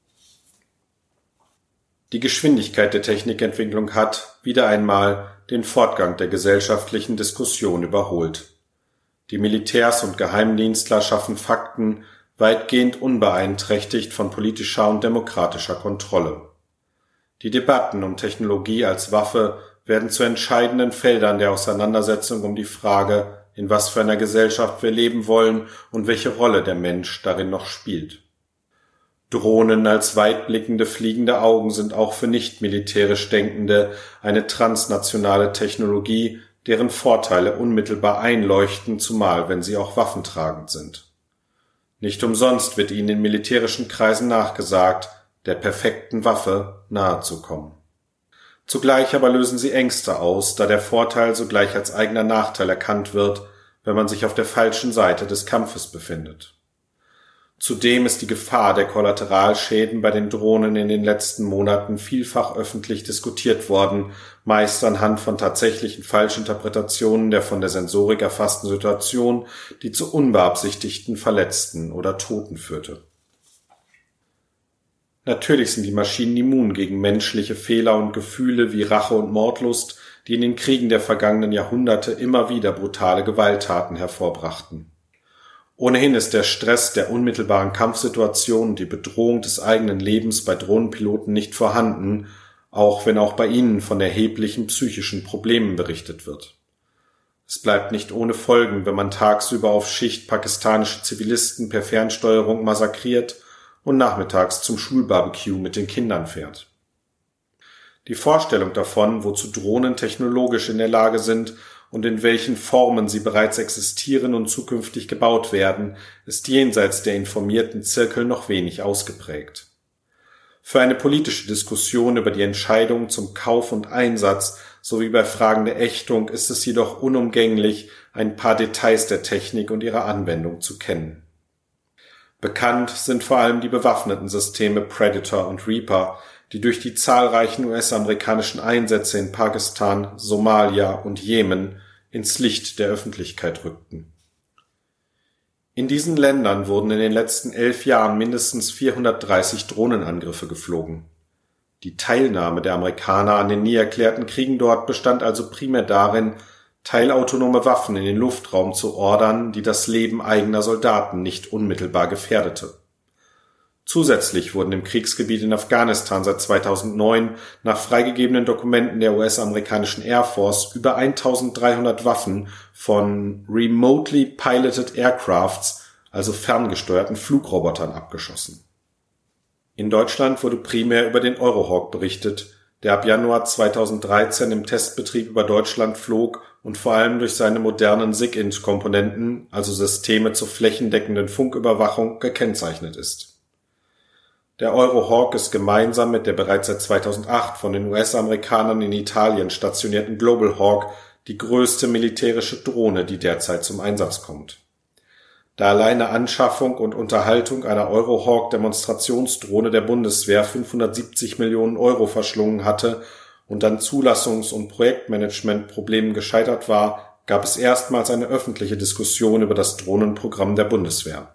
Die Geschwindigkeit der Technikentwicklung hat, wieder einmal, den Fortgang der gesellschaftlichen Diskussion überholt. Die Militärs und Geheimdienstler schaffen Fakten, weitgehend unbeeinträchtigt von politischer und demokratischer Kontrolle. Die Debatten um Technologie als Waffe werden zu entscheidenden Feldern der Auseinandersetzung um die Frage, in was für einer Gesellschaft wir leben wollen und welche Rolle der Mensch darin noch spielt. Drohnen als weitblickende fliegende Augen sind auch für nicht militärisch Denkende eine transnationale Technologie, deren Vorteile unmittelbar einleuchten, zumal wenn sie auch waffentragend sind. Nicht umsonst wird ihnen in militärischen Kreisen nachgesagt, der perfekten Waffe nahezukommen. Zugleich aber lösen sie Ängste aus, da der Vorteil sogleich als eigener Nachteil erkannt wird, wenn man sich auf der falschen Seite des Kampfes befindet. Zudem ist die Gefahr der Kollateralschäden bei den Drohnen in den letzten Monaten vielfach öffentlich diskutiert worden, meist anhand von tatsächlichen Falschinterpretationen der von der Sensorik erfassten Situation, die zu unbeabsichtigten Verletzten oder Toten führte. Natürlich sind die Maschinen immun gegen menschliche Fehler und Gefühle wie Rache und Mordlust, die in den Kriegen der vergangenen Jahrhunderte immer wieder brutale Gewalttaten hervorbrachten. Ohnehin ist der Stress der unmittelbaren Kampfsituation und die Bedrohung des eigenen Lebens bei Drohnenpiloten nicht vorhanden, auch wenn auch bei ihnen von erheblichen psychischen Problemen berichtet wird. Es bleibt nicht ohne Folgen, wenn man tagsüber auf Schicht pakistanische Zivilisten per Fernsteuerung massakriert und nachmittags zum Schulbarbecue mit den Kindern fährt. Die Vorstellung davon, wozu Drohnen technologisch in der Lage sind und in welchen Formen sie bereits existieren und zukünftig gebaut werden, ist jenseits der informierten Zirkel noch wenig ausgeprägt. Für eine politische Diskussion über die Entscheidung zum Kauf und Einsatz sowie bei Fragen der Ächtung ist es jedoch unumgänglich, ein paar Details der Technik und ihrer Anwendung zu kennen. Bekannt sind vor allem die bewaffneten Systeme Predator und Reaper, die durch die zahlreichen U S-amerikanischen Einsätze in Pakistan, Somalia und Jemen ins Licht der Öffentlichkeit rückten. In diesen Ländern wurden in den letzten elf Jahren mindestens vierhundertdreißig Drohnenangriffe geflogen. Die Teilnahme der Amerikaner an den nie erklärten Kriegen dort bestand also primär darin, teilautonome Waffen in den Luftraum zu ordern, die das Leben eigener Soldaten nicht unmittelbar gefährdete. Zusätzlich wurden im Kriegsgebiet in Afghanistan seit zweitausendneun nach freigegebenen Dokumenten der U S-amerikanischen Air Force über eintausenddreihundert Waffen von Remotely Piloted Aircrafts, also ferngesteuerten Flugrobotern, abgeschossen. In Deutschland wurde primär über den Eurohawk berichtet, der ab Januar zweitausenddreizehn im Testbetrieb über Deutschland flog und vor allem durch seine modernen SIGINT-Komponenten, also Systeme zur flächendeckenden Funküberwachung, gekennzeichnet ist. Der Eurohawk ist gemeinsam mit der bereits seit zweitausendacht von den U S-Amerikanern in Italien stationierten Global Hawk die größte militärische Drohne, die derzeit zum Einsatz kommt. Da alleine Anschaffung und Unterhaltung einer Eurohawk-Demonstrationsdrohne der Bundeswehr fünfhundertsiebzig Millionen Euro verschlungen hatte und an Zulassungs- und Projektmanagementproblemen gescheitert war, gab es erstmals eine öffentliche Diskussion über das Drohnenprogramm der Bundeswehr.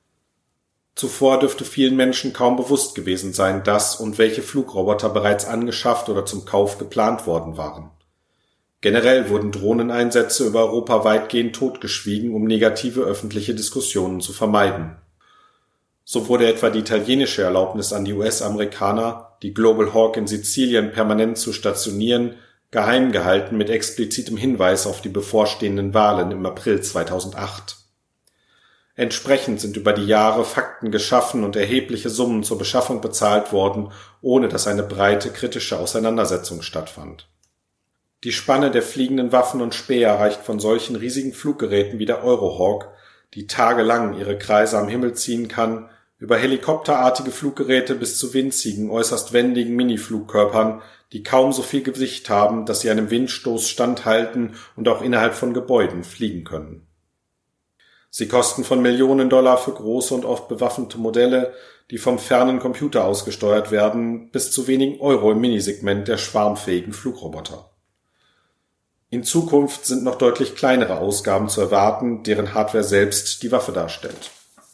Zuvor dürfte vielen Menschen kaum bewusst gewesen sein, dass und welche Flugroboter bereits angeschafft oder zum Kauf geplant worden waren. Generell wurden Drohneneinsätze über Europa weitgehend totgeschwiegen, um negative öffentliche Diskussionen zu vermeiden. So wurde etwa die italienische Erlaubnis an die U S-Amerikaner, die Global Hawk in Sizilien permanent zu stationieren, geheim gehalten mit explizitem Hinweis auf die bevorstehenden Wahlen im April zweitausendacht. Entsprechend sind über die Jahre Fakten geschaffen und erhebliche Summen zur Beschaffung bezahlt worden, ohne dass eine breite kritische Auseinandersetzung stattfand. Die Spanne der fliegenden Waffen und Späher reicht von solchen riesigen Fluggeräten wie der Eurohawk, die tagelang ihre Kreise am Himmel ziehen kann, über helikopterartige Fluggeräte bis zu winzigen, äußerst wendigen Miniflugkörpern, die kaum so viel Gewicht haben, dass sie einem Windstoß standhalten und auch innerhalb von Gebäuden fliegen können. Sie kosten von Millionen Dollar für große und oft bewaffnete Modelle, die vom fernen Computer ausgesteuert werden, bis zu wenigen Euro im Minisegment der schwarmfähigen Flugroboter. In Zukunft sind noch deutlich kleinere Ausgaben zu erwarten, deren Hardware selbst die Waffe darstellt.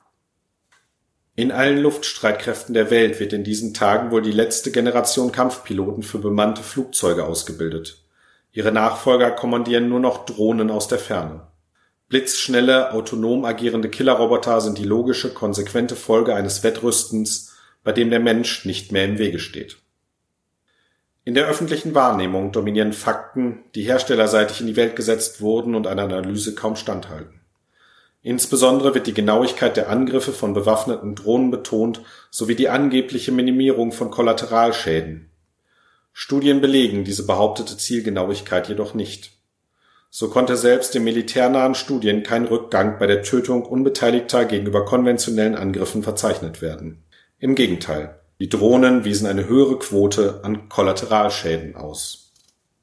In allen Luftstreitkräften der Welt wird in diesen Tagen wohl die letzte Generation Kampfpiloten für bemannte Flugzeuge ausgebildet. Ihre Nachfolger kommandieren nur noch Drohnen aus der Ferne. Blitzschnelle, autonom agierende Killerroboter sind die logische, konsequente Folge eines Wettrüstens, bei dem der Mensch nicht mehr im Wege steht. In der öffentlichen Wahrnehmung dominieren Fakten, die herstellerseitig in die Welt gesetzt wurden und einer Analyse kaum standhalten. Insbesondere wird die Genauigkeit der Angriffe von bewaffneten Drohnen betont, sowie die angebliche Minimierung von Kollateralschäden. Studien belegen diese behauptete Zielgenauigkeit jedoch nicht. So konnte selbst in militärnahen Studien kein Rückgang bei der Tötung Unbeteiligter gegenüber konventionellen Angriffen verzeichnet werden. Im Gegenteil, die Drohnen wiesen eine höhere Quote an Kollateralschäden aus.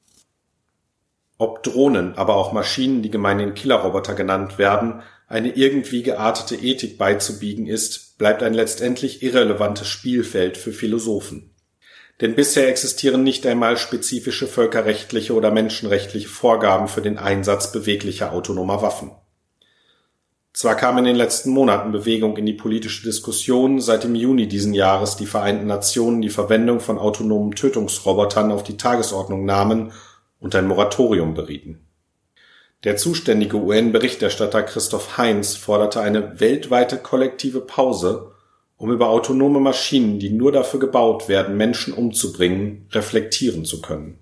Ob Drohnen, aber auch Maschinen, die gemeinhin Killerroboter genannt werden, eine irgendwie geartete Ethik beizubiegen ist, bleibt ein letztendlich irrelevantes Spielfeld für Philosophen. Denn bisher existieren nicht einmal spezifische völkerrechtliche oder menschenrechtliche Vorgaben für den Einsatz beweglicher autonomer Waffen. Zwar kam in den letzten Monaten Bewegung in die politische Diskussion, seit im Juni diesen Jahres die Vereinten Nationen die Verwendung von autonomen Tötungsrobotern auf die Tagesordnung nahmen und ein Moratorium berieten. Der zuständige U N-Berichterstatter Christoph Heinz forderte eine weltweite kollektive Pause, um über autonome Maschinen, die nur dafür gebaut werden, Menschen umzubringen, reflektieren zu können.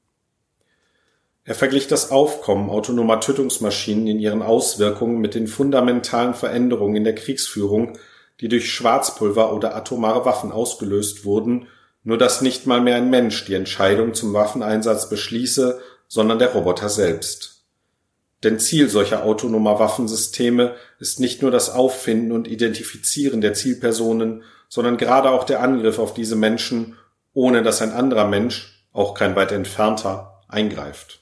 Er verglich das Aufkommen autonomer Tötungsmaschinen in ihren Auswirkungen mit den fundamentalen Veränderungen in der Kriegsführung, die durch Schwarzpulver oder atomare Waffen ausgelöst wurden, nur dass nicht mal mehr ein Mensch die Entscheidung zum Waffeneinsatz beschließe, sondern der Roboter selbst. Denn Ziel solcher autonomer Waffensysteme ist nicht nur das Auffinden und Identifizieren der Zielpersonen, sondern gerade auch der Angriff auf diese Menschen, ohne dass ein anderer Mensch, auch kein weit entfernter, eingreift.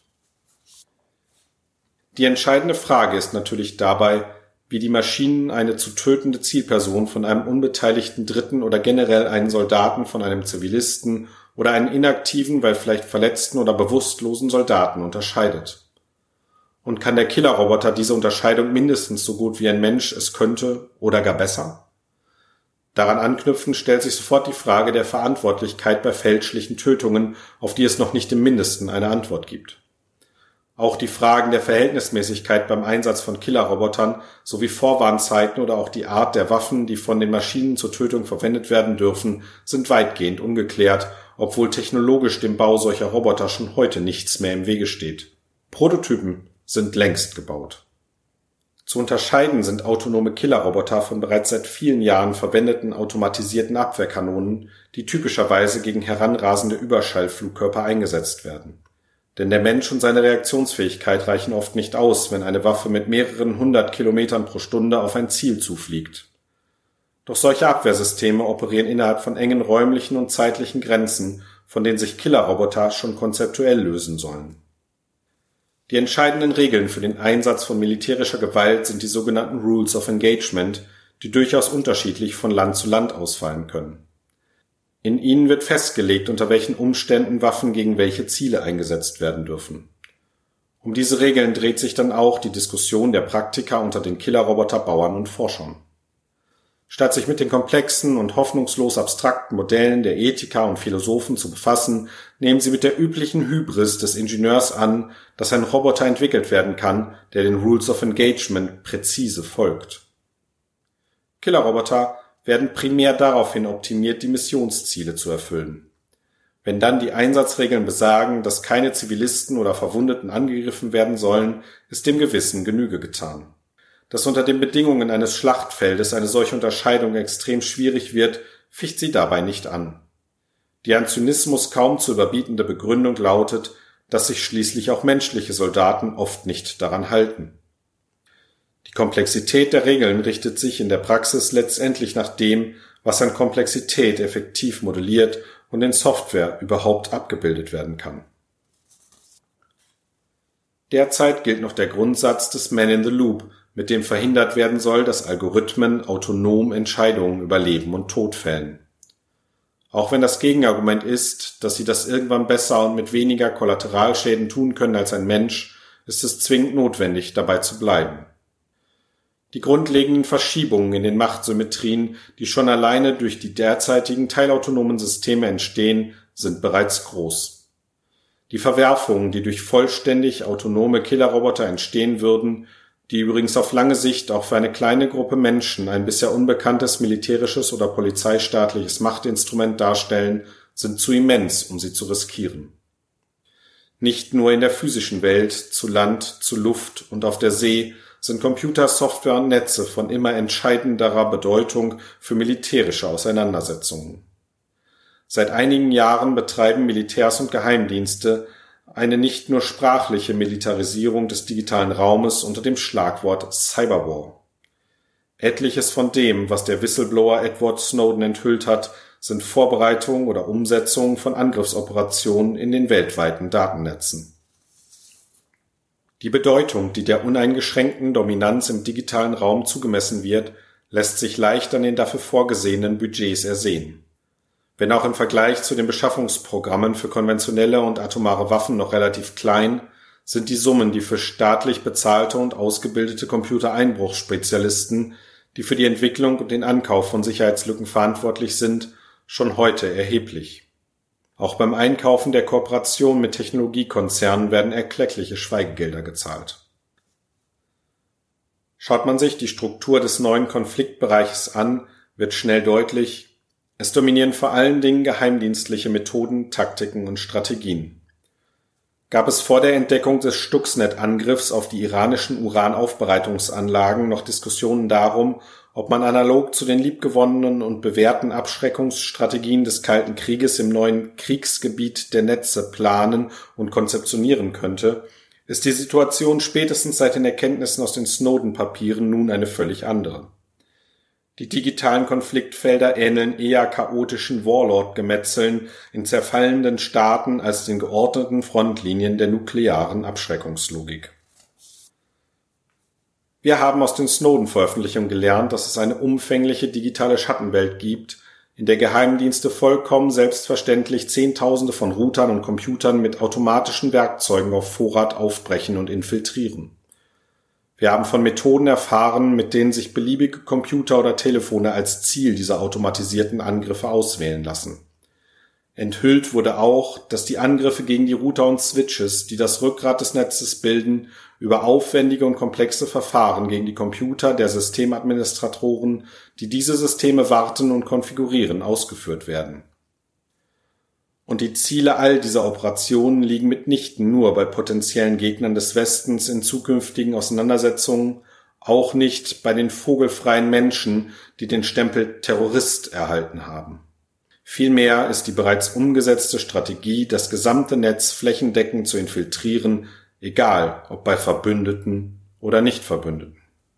Die entscheidende Frage ist natürlich dabei, wie die Maschinen eine zu tötende Zielperson von einem unbeteiligten Dritten oder generell einen Soldaten von einem Zivilisten oder einen inaktiven, weil vielleicht verletzten oder bewusstlosen Soldaten unterscheidet. Und kann der Killerroboter diese Unterscheidung mindestens so gut wie ein Mensch es könnte oder gar besser? Daran anknüpfend stellt sich sofort die Frage der Verantwortlichkeit bei fälschlichen Tötungen, auf die es noch nicht im Mindesten eine Antwort gibt. Auch die Fragen der Verhältnismäßigkeit beim Einsatz von Killerrobotern sowie Vorwarnzeiten oder auch die Art der Waffen, die von den Maschinen zur Tötung verwendet werden dürfen, sind weitgehend ungeklärt, obwohl technologisch dem Bau solcher Roboter schon heute nichts mehr im Wege steht. Prototypen sind längst gebaut. Zu unterscheiden sind autonome Killerroboter von bereits seit vielen Jahren verwendeten automatisierten Abwehrkanonen, die typischerweise gegen heranrasende Überschallflugkörper eingesetzt werden. Denn der Mensch und seine Reaktionsfähigkeit reichen oft nicht aus, wenn eine Waffe mit mehreren hundert Kilometern pro Stunde auf ein Ziel zufliegt. Doch solche Abwehrsysteme operieren innerhalb von engen räumlichen und zeitlichen Grenzen, von denen sich Killerroboter schon konzeptuell lösen sollen. Die entscheidenden Regeln für den Einsatz von militärischer Gewalt sind die sogenannten Rules of Engagement, die durchaus unterschiedlich von Land zu Land ausfallen können. In ihnen wird festgelegt, unter welchen Umständen Waffen gegen welche Ziele eingesetzt werden dürfen. Um diese Regeln dreht sich dann auch die Diskussion der Praktiker unter den Killerroboterbauern und Forschern. Statt sich mit den komplexen und hoffnungslos abstrakten Modellen der Ethiker und Philosophen zu befassen, nehmen sie mit der üblichen Hybris des Ingenieurs an, dass ein Roboter entwickelt werden kann, der den Rules of Engagement präzise folgt. Killerroboter werden primär daraufhin optimiert, die Missionsziele zu erfüllen. Wenn dann die Einsatzregeln besagen, dass keine Zivilisten oder Verwundeten angegriffen werden sollen, ist dem Gewissen Genüge getan. Dass unter den Bedingungen eines Schlachtfeldes eine solche Unterscheidung extrem schwierig wird, ficht sie dabei nicht an. Die an Zynismus kaum zu überbietende Begründung lautet, dass sich schließlich auch menschliche Soldaten oft nicht daran halten. Die Komplexität der Regeln richtet sich in der Praxis letztendlich nach dem, was an Komplexität effektiv modelliert und in Software überhaupt abgebildet werden kann. Derzeit gilt noch der Grundsatz des Man in the Loop, mit dem verhindert werden soll, dass Algorithmen autonom Entscheidungen über Leben und Tod fällen. Auch wenn das Gegenargument ist, dass sie das irgendwann besser und mit weniger Kollateralschäden tun können als ein Mensch, ist es zwingend notwendig, dabei zu bleiben. Die grundlegenden Verschiebungen in den Machtsymmetrien, die schon alleine durch die derzeitigen teilautonomen Systeme entstehen, sind bereits groß. Die Verwerfungen, die durch vollständig autonome Killerroboter entstehen würden, die übrigens auf lange Sicht auch für eine kleine Gruppe Menschen ein bisher unbekanntes militärisches oder polizeistaatliches Machtinstrument darstellen, sind zu immens, um sie zu riskieren. Nicht nur in der physischen Welt, zu Land, zu Luft und auf der See sind Computer, Software und Netze von immer entscheidenderer Bedeutung für militärische Auseinandersetzungen. Seit einigen Jahren betreiben Militärs und Geheimdienste eine nicht nur sprachliche Militarisierung des digitalen Raumes unter dem Schlagwort Cyberwar. Etliches von dem, was der Whistleblower Edward Snowden enthüllt hat, sind Vorbereitungen oder Umsetzungen von Angriffsoperationen in den weltweiten Datennetzen. Die Bedeutung, die der uneingeschränkten Dominanz im digitalen Raum zugemessen wird, lässt sich leicht an den dafür vorgesehenen Budgets ersehen. Wenn auch im Vergleich zu den Beschaffungsprogrammen für konventionelle und atomare Waffen noch relativ klein, sind die Summen, die für staatlich bezahlte und ausgebildete Computereinbruchsspezialisten, die für die Entwicklung und den Ankauf von Sicherheitslücken verantwortlich sind, schon heute erheblich. Auch beim Einkaufen der Kooperation mit Technologiekonzernen werden erkleckliche Schweigegelder gezahlt. Schaut man sich die Struktur des neuen Konfliktbereiches an, wird schnell deutlich, es dominieren vor allen Dingen geheimdienstliche Methoden, Taktiken und Strategien. Gab es vor der Entdeckung des Stuxnet-Angriffs auf die iranischen Uranaufbereitungsanlagen noch Diskussionen darum, ob man analog zu den liebgewonnenen und bewährten Abschreckungsstrategien des Kalten Krieges im neuen Kriegsgebiet der Netze planen und konzeptionieren könnte, ist die Situation spätestens seit den Erkenntnissen aus den Snowden-Papieren nun eine völlig andere. Die digitalen Konfliktfelder ähneln eher chaotischen Warlord-Gemetzeln in zerfallenden Staaten als den geordneten Frontlinien der nuklearen Abschreckungslogik. Wir haben aus den Snowden-Veröffentlichungen gelernt, dass es eine umfängliche digitale Schattenwelt gibt, in der Geheimdienste vollkommen selbstverständlich Zehntausende von Routern und Computern mit automatischen Werkzeugen auf Vorrat aufbrechen und infiltrieren. Wir haben von Methoden erfahren, mit denen sich beliebige Computer oder Telefone als Ziel dieser automatisierten Angriffe auswählen lassen. Enthüllt wurde auch, dass die Angriffe gegen die Router und Switches, die das Rückgrat des Netzes bilden, über aufwendige und komplexe Verfahren gegen die Computer der Systemadministratoren, die diese Systeme warten und konfigurieren, ausgeführt werden. Und die Ziele all dieser Operationen liegen mitnichten nur bei potenziellen Gegnern des Westens in zukünftigen Auseinandersetzungen, auch nicht bei den vogelfreien Menschen, die den Stempel Terrorist erhalten haben. Vielmehr ist die bereits umgesetzte Strategie, das gesamte Netz flächendeckend zu infiltrieren, egal ob bei Verbündeten oder Nicht-Verbündeten.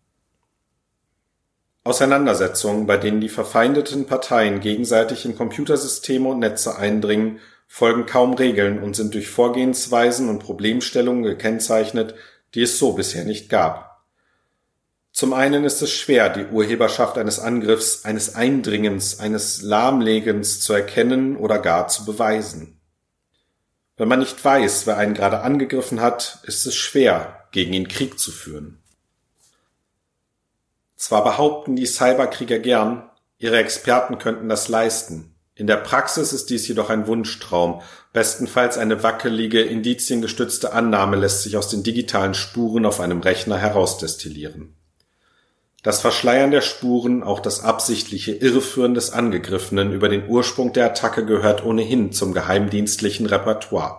Auseinandersetzungen, bei denen die verfeindeten Parteien gegenseitig in Computersysteme und Netze eindringen, folgen kaum Regeln und sind durch Vorgehensweisen und Problemstellungen gekennzeichnet, die es so bisher nicht gab. Zum einen ist es schwer, die Urheberschaft eines Angriffs, eines Eindringens, eines Lahmlegens zu erkennen oder gar zu beweisen. Wenn man nicht weiß, wer einen gerade angegriffen hat, ist es schwer, gegen ihn Krieg zu führen. Zwar behaupten die Cyberkrieger gern, ihre Experten könnten das leisten. In der Praxis ist dies jedoch ein Wunschtraum. Bestenfalls eine wackelige, indiziengestützte Annahme lässt sich aus den digitalen Spuren auf einem Rechner herausdestillieren. Das Verschleiern der Spuren, auch das absichtliche Irreführen des Angegriffenen über den Ursprung der Attacke gehört ohnehin zum geheimdienstlichen Repertoire.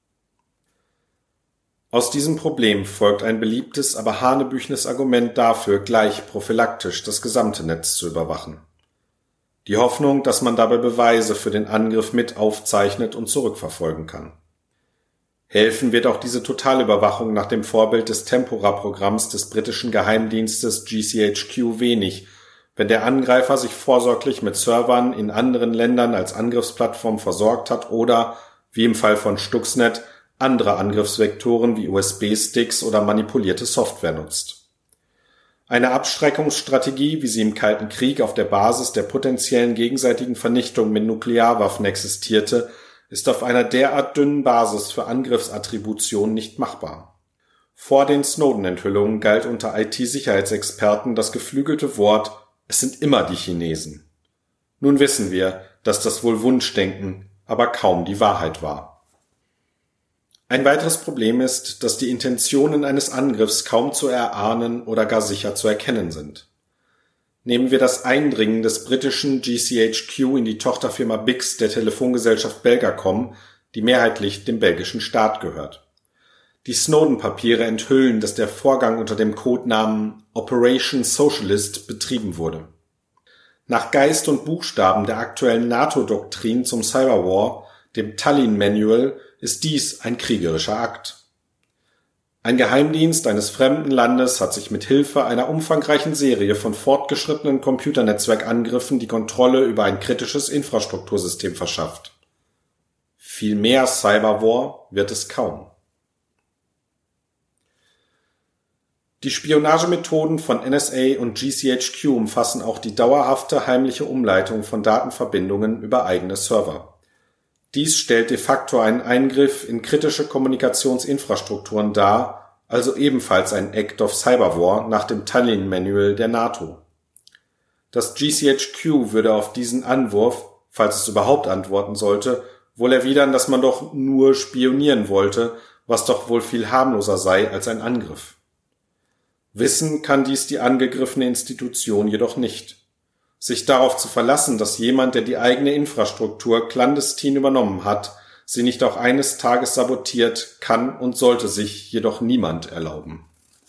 Aus diesem Problem folgt ein beliebtes, aber hanebüchenes Argument dafür, gleich prophylaktisch das gesamte Netz zu überwachen. Die Hoffnung, dass man dabei Beweise für den Angriff mit aufzeichnet und zurückverfolgen kann. Helfen wird auch diese Totalüberwachung nach dem Vorbild des Tempora-Programms des britischen Geheimdienstes G C H Q wenig, wenn der Angreifer sich vorsorglich mit Servern in anderen Ländern als Angriffsplattform versorgt hat oder, wie im Fall von Stuxnet, andere Angriffsvektoren wie U S B-Sticks oder manipulierte Software nutzt. Eine Abschreckungsstrategie, wie sie im Kalten Krieg auf der Basis der potenziellen gegenseitigen Vernichtung mit Nuklearwaffen existierte, ist auf einer derart dünnen Basis für Angriffsattribution nicht machbar. Vor den Snowden-Enthüllungen galt unter I T-Sicherheitsexperten das geflügelte Wort „Es sind immer die Chinesen". Nun wissen wir, dass das wohl Wunschdenken, aber kaum die Wahrheit war. Ein weiteres Problem ist, dass die Intentionen eines Angriffs kaum zu erahnen oder gar sicher zu erkennen sind. Nehmen wir das Eindringen des britischen G C H Q in die Tochterfirma B I X der Telefongesellschaft Belgacom, die mehrheitlich dem belgischen Staat gehört. Die Snowden-Papiere enthüllen, dass der Vorgang unter dem Codenamen Operation Socialist betrieben wurde. Nach Geist und Buchstaben der aktuellen NATO-Doktrin zum Cyberwar, dem Tallinn Manual, ist dies ein kriegerischer Akt. Ein Geheimdienst eines fremden Landes hat sich mit Hilfe einer umfangreichen Serie von fortgeschrittenen Computernetzwerkangriffen die Kontrolle über ein kritisches Infrastruktursystem verschafft. Viel mehr Cyberwar wird es kaum. Die Spionagemethoden von N S A und G C H Q umfassen auch die dauerhafte heimliche Umleitung von Datenverbindungen über eigene Server. Dies stellt de facto einen Eingriff in kritische Kommunikationsinfrastrukturen dar, also ebenfalls ein Act of Cyberwar nach dem Tallinn Manual der NATO. Das G C H Q würde auf diesen Anwurf, falls es überhaupt antworten sollte, wohl erwidern, dass man doch nur spionieren wollte, was doch wohl viel harmloser sei als ein Angriff. Wissen kann dies die angegriffene Institution jedoch nicht. Sich darauf zu verlassen, dass jemand, der die eigene Infrastruktur clandestin übernommen hat, sie nicht auch eines Tages sabotiert, kann und sollte sich jedoch niemand erlauben.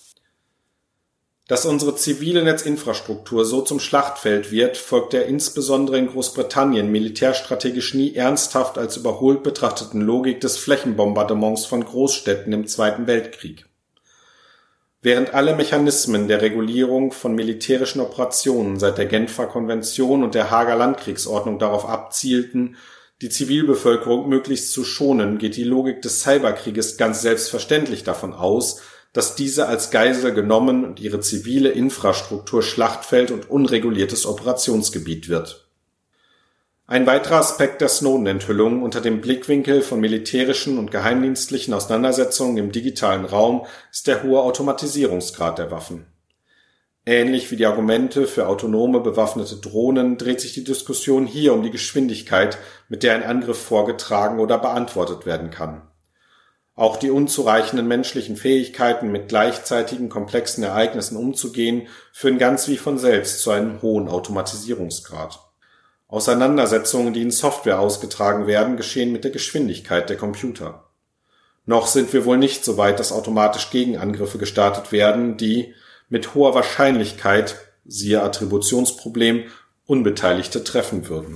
Dass unsere zivile Netzinfrastruktur so zum Schlachtfeld wird, folgt der insbesondere in Großbritannien militärstrategisch nie ernsthaft als überholt betrachteten Logik des Flächenbombardements von Großstädten im Zweiten Weltkrieg. Während alle Mechanismen der Regulierung von militärischen Operationen seit der Genfer Konvention und der Haager Landkriegsordnung darauf abzielten, die Zivilbevölkerung möglichst zu schonen, geht die Logik des Cyberkrieges ganz selbstverständlich davon aus, dass diese als Geisel genommen und ihre zivile Infrastruktur Schlachtfeld und unreguliertes Operationsgebiet wird. Ein weiterer Aspekt der Snowden-Enthüllungen unter dem Blickwinkel von militärischen und geheimdienstlichen Auseinandersetzungen im digitalen Raum ist der hohe Automatisierungsgrad der Waffen. Ähnlich wie die Argumente für autonome bewaffnete Drohnen dreht sich die Diskussion hier um die Geschwindigkeit, mit der ein Angriff vorgetragen oder beantwortet werden kann. Auch die unzureichenden menschlichen Fähigkeiten, mit gleichzeitigen komplexen Ereignissen umzugehen, führen ganz wie von selbst zu einem hohen Automatisierungsgrad. Auseinandersetzungen, die in Software ausgetragen werden, geschehen mit der Geschwindigkeit der Computer. Noch sind wir wohl nicht so weit, dass automatisch Gegenangriffe gestartet werden, die mit hoher Wahrscheinlichkeit, siehe Attributionsproblem, Unbeteiligte treffen würden.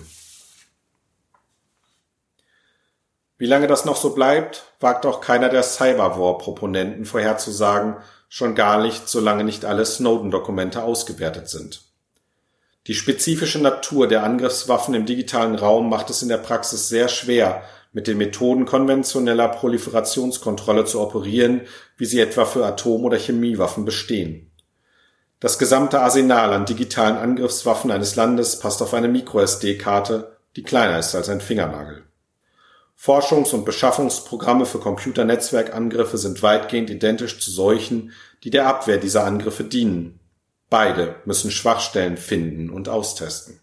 Wie lange das noch so bleibt, wagt auch keiner der Cyberwar-Proponenten vorherzusagen, schon gar nicht, solange nicht alle Snowden-Dokumente ausgewertet sind. Die spezifische Natur der Angriffswaffen im digitalen Raum macht es in der Praxis sehr schwer, mit den Methoden konventioneller Proliferationskontrolle zu operieren, wie sie etwa für Atom- oder Chemiewaffen bestehen. Das gesamte Arsenal an digitalen Angriffswaffen eines Landes passt auf eine Micro-S D-Karte, die kleiner ist als ein Fingernagel. Forschungs- und Beschaffungsprogramme für Computernetzwerkangriffe sind weitgehend identisch zu solchen, die der Abwehr dieser Angriffe dienen. Beide müssen Schwachstellen finden und austesten.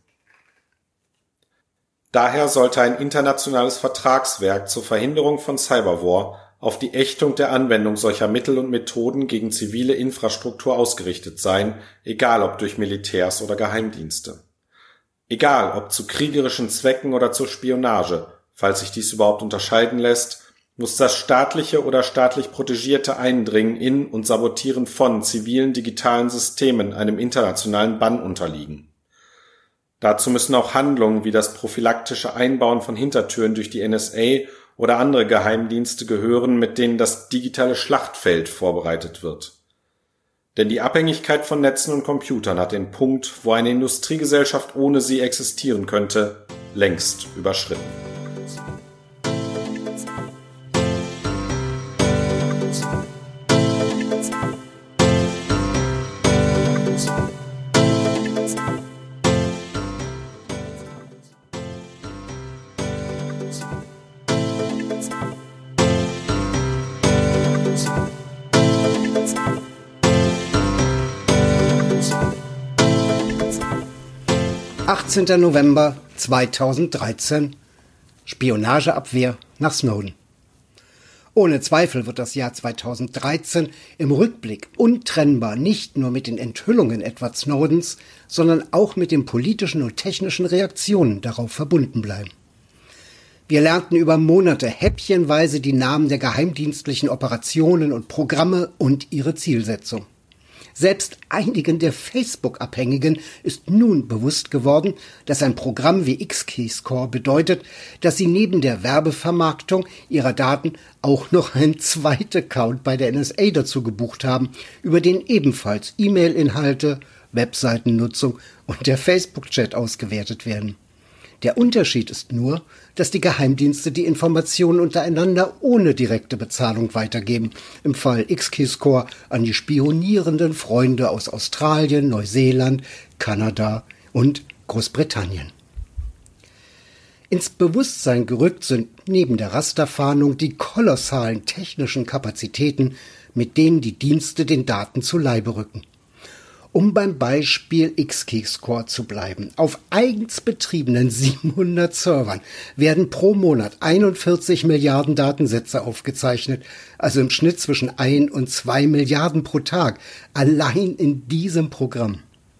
Daher sollte ein internationales Vertragswerk zur Verhinderung von Cyberwar auf die Ächtung der Anwendung solcher Mittel und Methoden gegen zivile Infrastruktur ausgerichtet sein, egal ob durch Militärs oder Geheimdienste. Egal ob zu kriegerischen Zwecken oder zur Spionage, falls sich dies überhaupt unterscheiden lässt, muss das staatliche oder staatlich protegierte Eindringen in und Sabotieren von zivilen digitalen Systemen einem internationalen Bann unterliegen. Dazu müssen auch Handlungen wie das prophylaktische Einbauen von Hintertüren durch die N S A oder andere Geheimdienste gehören, mit denen das digitale Schlachtfeld vorbereitet wird. Denn die Abhängigkeit von Netzen und Computern hat den Punkt, wo eine Industriegesellschaft ohne sie existieren könnte, längst überschritten. achtzehnter November zweitausenddreizehn. Spionageabwehr nach Snowden. Ohne Zweifel wird das Jahr zweitausenddreizehn im Rückblick untrennbar nicht nur mit den Enthüllungen Edward Snowdens, sondern auch mit den politischen und technischen Reaktionen darauf verbunden bleiben. Wir lernten über Monate häppchenweise die Namen der geheimdienstlichen Operationen und Programme und ihre Zielsetzung. Selbst einigen der Facebook-Abhängigen ist nun bewusst geworden, dass ein Programm wie X-Keyscore bedeutet, dass sie neben der Werbevermarktung ihrer Daten auch noch einen zweiten Account bei der N S A dazu gebucht haben, über den ebenfalls E-Mail-Inhalte, Webseitennutzung und der Facebook-Chat ausgewertet werden. Der Unterschied ist nur, dass die Geheimdienste die Informationen untereinander ohne direkte Bezahlung weitergeben, im Fall X-Keyscore an die spionierenden Freunde aus Australien, Neuseeland, Kanada und Großbritannien. Ins Bewusstsein gerückt sind neben der Rasterfahndung die kolossalen technischen Kapazitäten, mit denen die Dienste den Daten zu Leibe rücken. Um beim Beispiel X-Keyscore zu bleiben. Auf eigens betriebenen siebenhundert Servern werden pro Monat einundvierzig Milliarden Datensätze aufgezeichnet, also im Schnitt zwischen ein und zwei Milliarden pro Tag, allein in diesem Programm.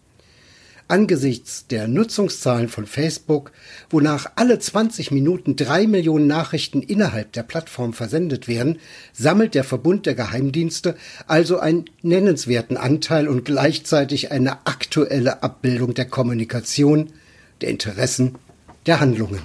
Angesichts der Nutzungszahlen von Facebook, wonach alle zwanzig Minuten drei Millionen Nachrichten innerhalb der Plattform versendet werden, sammelt der Verbund der Geheimdienste also einen nennenswerten Anteil und gleichzeitig eine aktuelle Abbildung der Kommunikation, der Interessen, der Handlungen.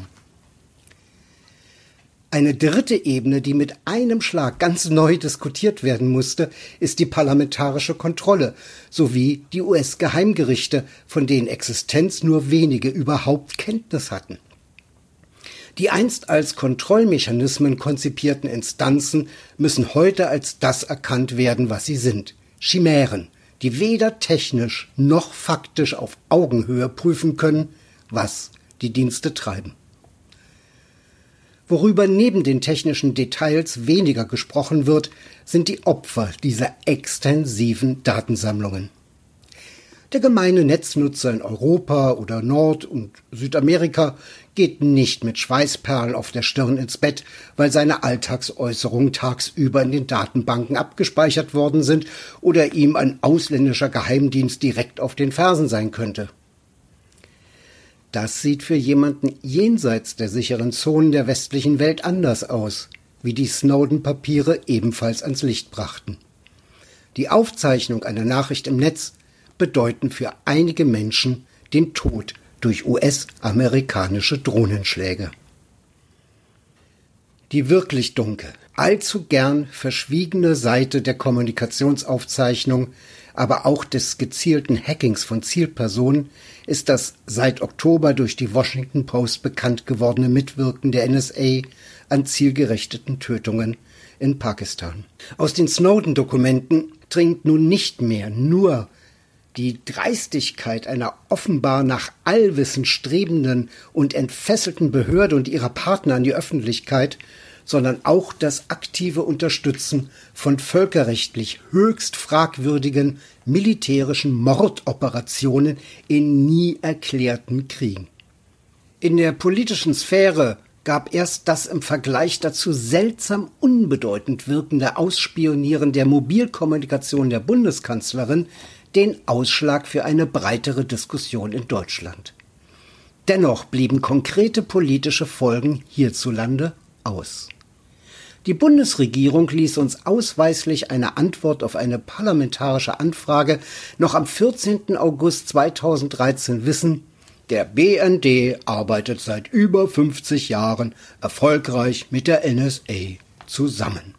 Eine dritte Ebene, die mit einem Schlag ganz neu diskutiert werden musste, ist die parlamentarische Kontrolle sowie die U S-Geheimgerichte, von deren Existenz nur wenige überhaupt Kenntnis hatten. Die einst als Kontrollmechanismen konzipierten Instanzen müssen heute als das erkannt werden, was sie sind: Chimären, die weder technisch noch faktisch auf Augenhöhe prüfen können, was die Dienste treiben. Worüber neben den technischen Details weniger gesprochen wird, sind die Opfer dieser extensiven Datensammlungen. Der gemeine Netznutzer in Europa oder Nord- und Südamerika geht nicht mit Schweißperlen auf der Stirn ins Bett, weil seine Alltagsäußerungen tagsüber in den Datenbanken abgespeichert worden sind oder ihm ein ausländischer Geheimdienst direkt auf den Fersen sein könnte. Das sieht für jemanden jenseits der sicheren Zonen der westlichen Welt anders aus, wie die Snowden-Papiere ebenfalls ans Licht brachten. Die Aufzeichnung einer Nachricht im Netz bedeuten für einige Menschen den Tod durch U S-amerikanische Drohnenschläge. Die wirklich dunkle, allzu gern verschwiegene Seite der Kommunikationsaufzeichnung, aber auch des gezielten Hackings von Zielpersonen ist das seit Oktober durch die Washington Post bekannt gewordene Mitwirken der N S A an zielgerichteten Tötungen in Pakistan. Aus den Snowden-Dokumenten dringt nun nicht mehr nur die Dreistigkeit einer offenbar nach Allwissen strebenden und entfesselten Behörde und ihrer Partner an die Öffentlichkeit, sondern auch das aktive Unterstützen von völkerrechtlich höchst fragwürdigen militärischen Mordoperationen in nie erklärten Kriegen. In der politischen Sphäre gab erst das im Vergleich dazu seltsam unbedeutend wirkende Ausspionieren der Mobilkommunikation der Bundeskanzlerin den Ausschlag für eine breitere Diskussion in Deutschland. Dennoch blieben konkrete politische Folgen hierzulande aus. Die Bundesregierung ließ uns ausweislich eine Antwort auf eine parlamentarische Anfrage noch am vierzehnten August zweitausenddreizehn wissen: Der B N D arbeitet seit über fünfzig Jahren erfolgreich mit der N S A zusammen.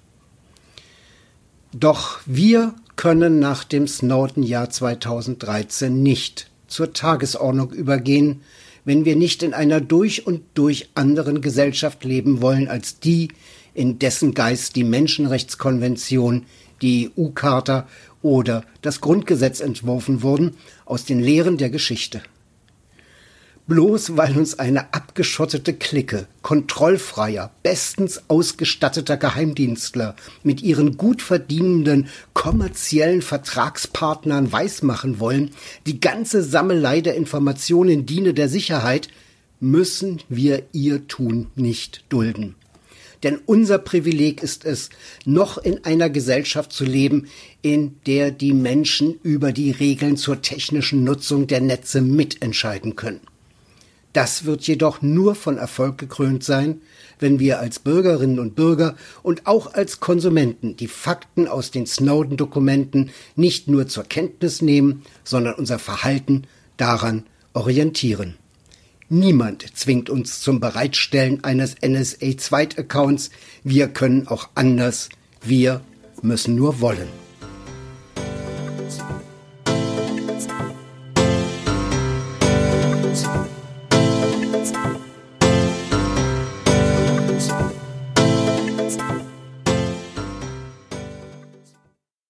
Doch wir können nach dem Snowden-Jahr zweitausenddreizehn nicht zur Tagesordnung übergehen, wenn wir nicht in einer durch und durch anderen Gesellschaft leben wollen als die, in dessen Geist die Menschenrechtskonvention, die E U-Charta oder das Grundgesetz entworfen wurden, aus den Lehren der Geschichte. Bloß weil uns eine abgeschottete Clique kontrollfreier, bestens ausgestatteter Geheimdienstler mit ihren gut verdienenden kommerziellen Vertragspartnern weismachen wollen, die ganze Sammelei der Informationen diene der Sicherheit, müssen wir ihr Tun nicht dulden. Denn unser Privileg ist es, noch in einer Gesellschaft zu leben, in der die Menschen über die Regeln zur technischen Nutzung der Netze mitentscheiden können. Das wird jedoch nur von Erfolg gekrönt sein, wenn wir als Bürgerinnen und Bürger und auch als Konsumenten die Fakten aus den Snowden-Dokumenten nicht nur zur Kenntnis nehmen, sondern unser Verhalten daran orientieren. Niemand zwingt uns zum Bereitstellen eines N S A-Zweitaccounts. Wir können auch anders. Wir müssen nur wollen.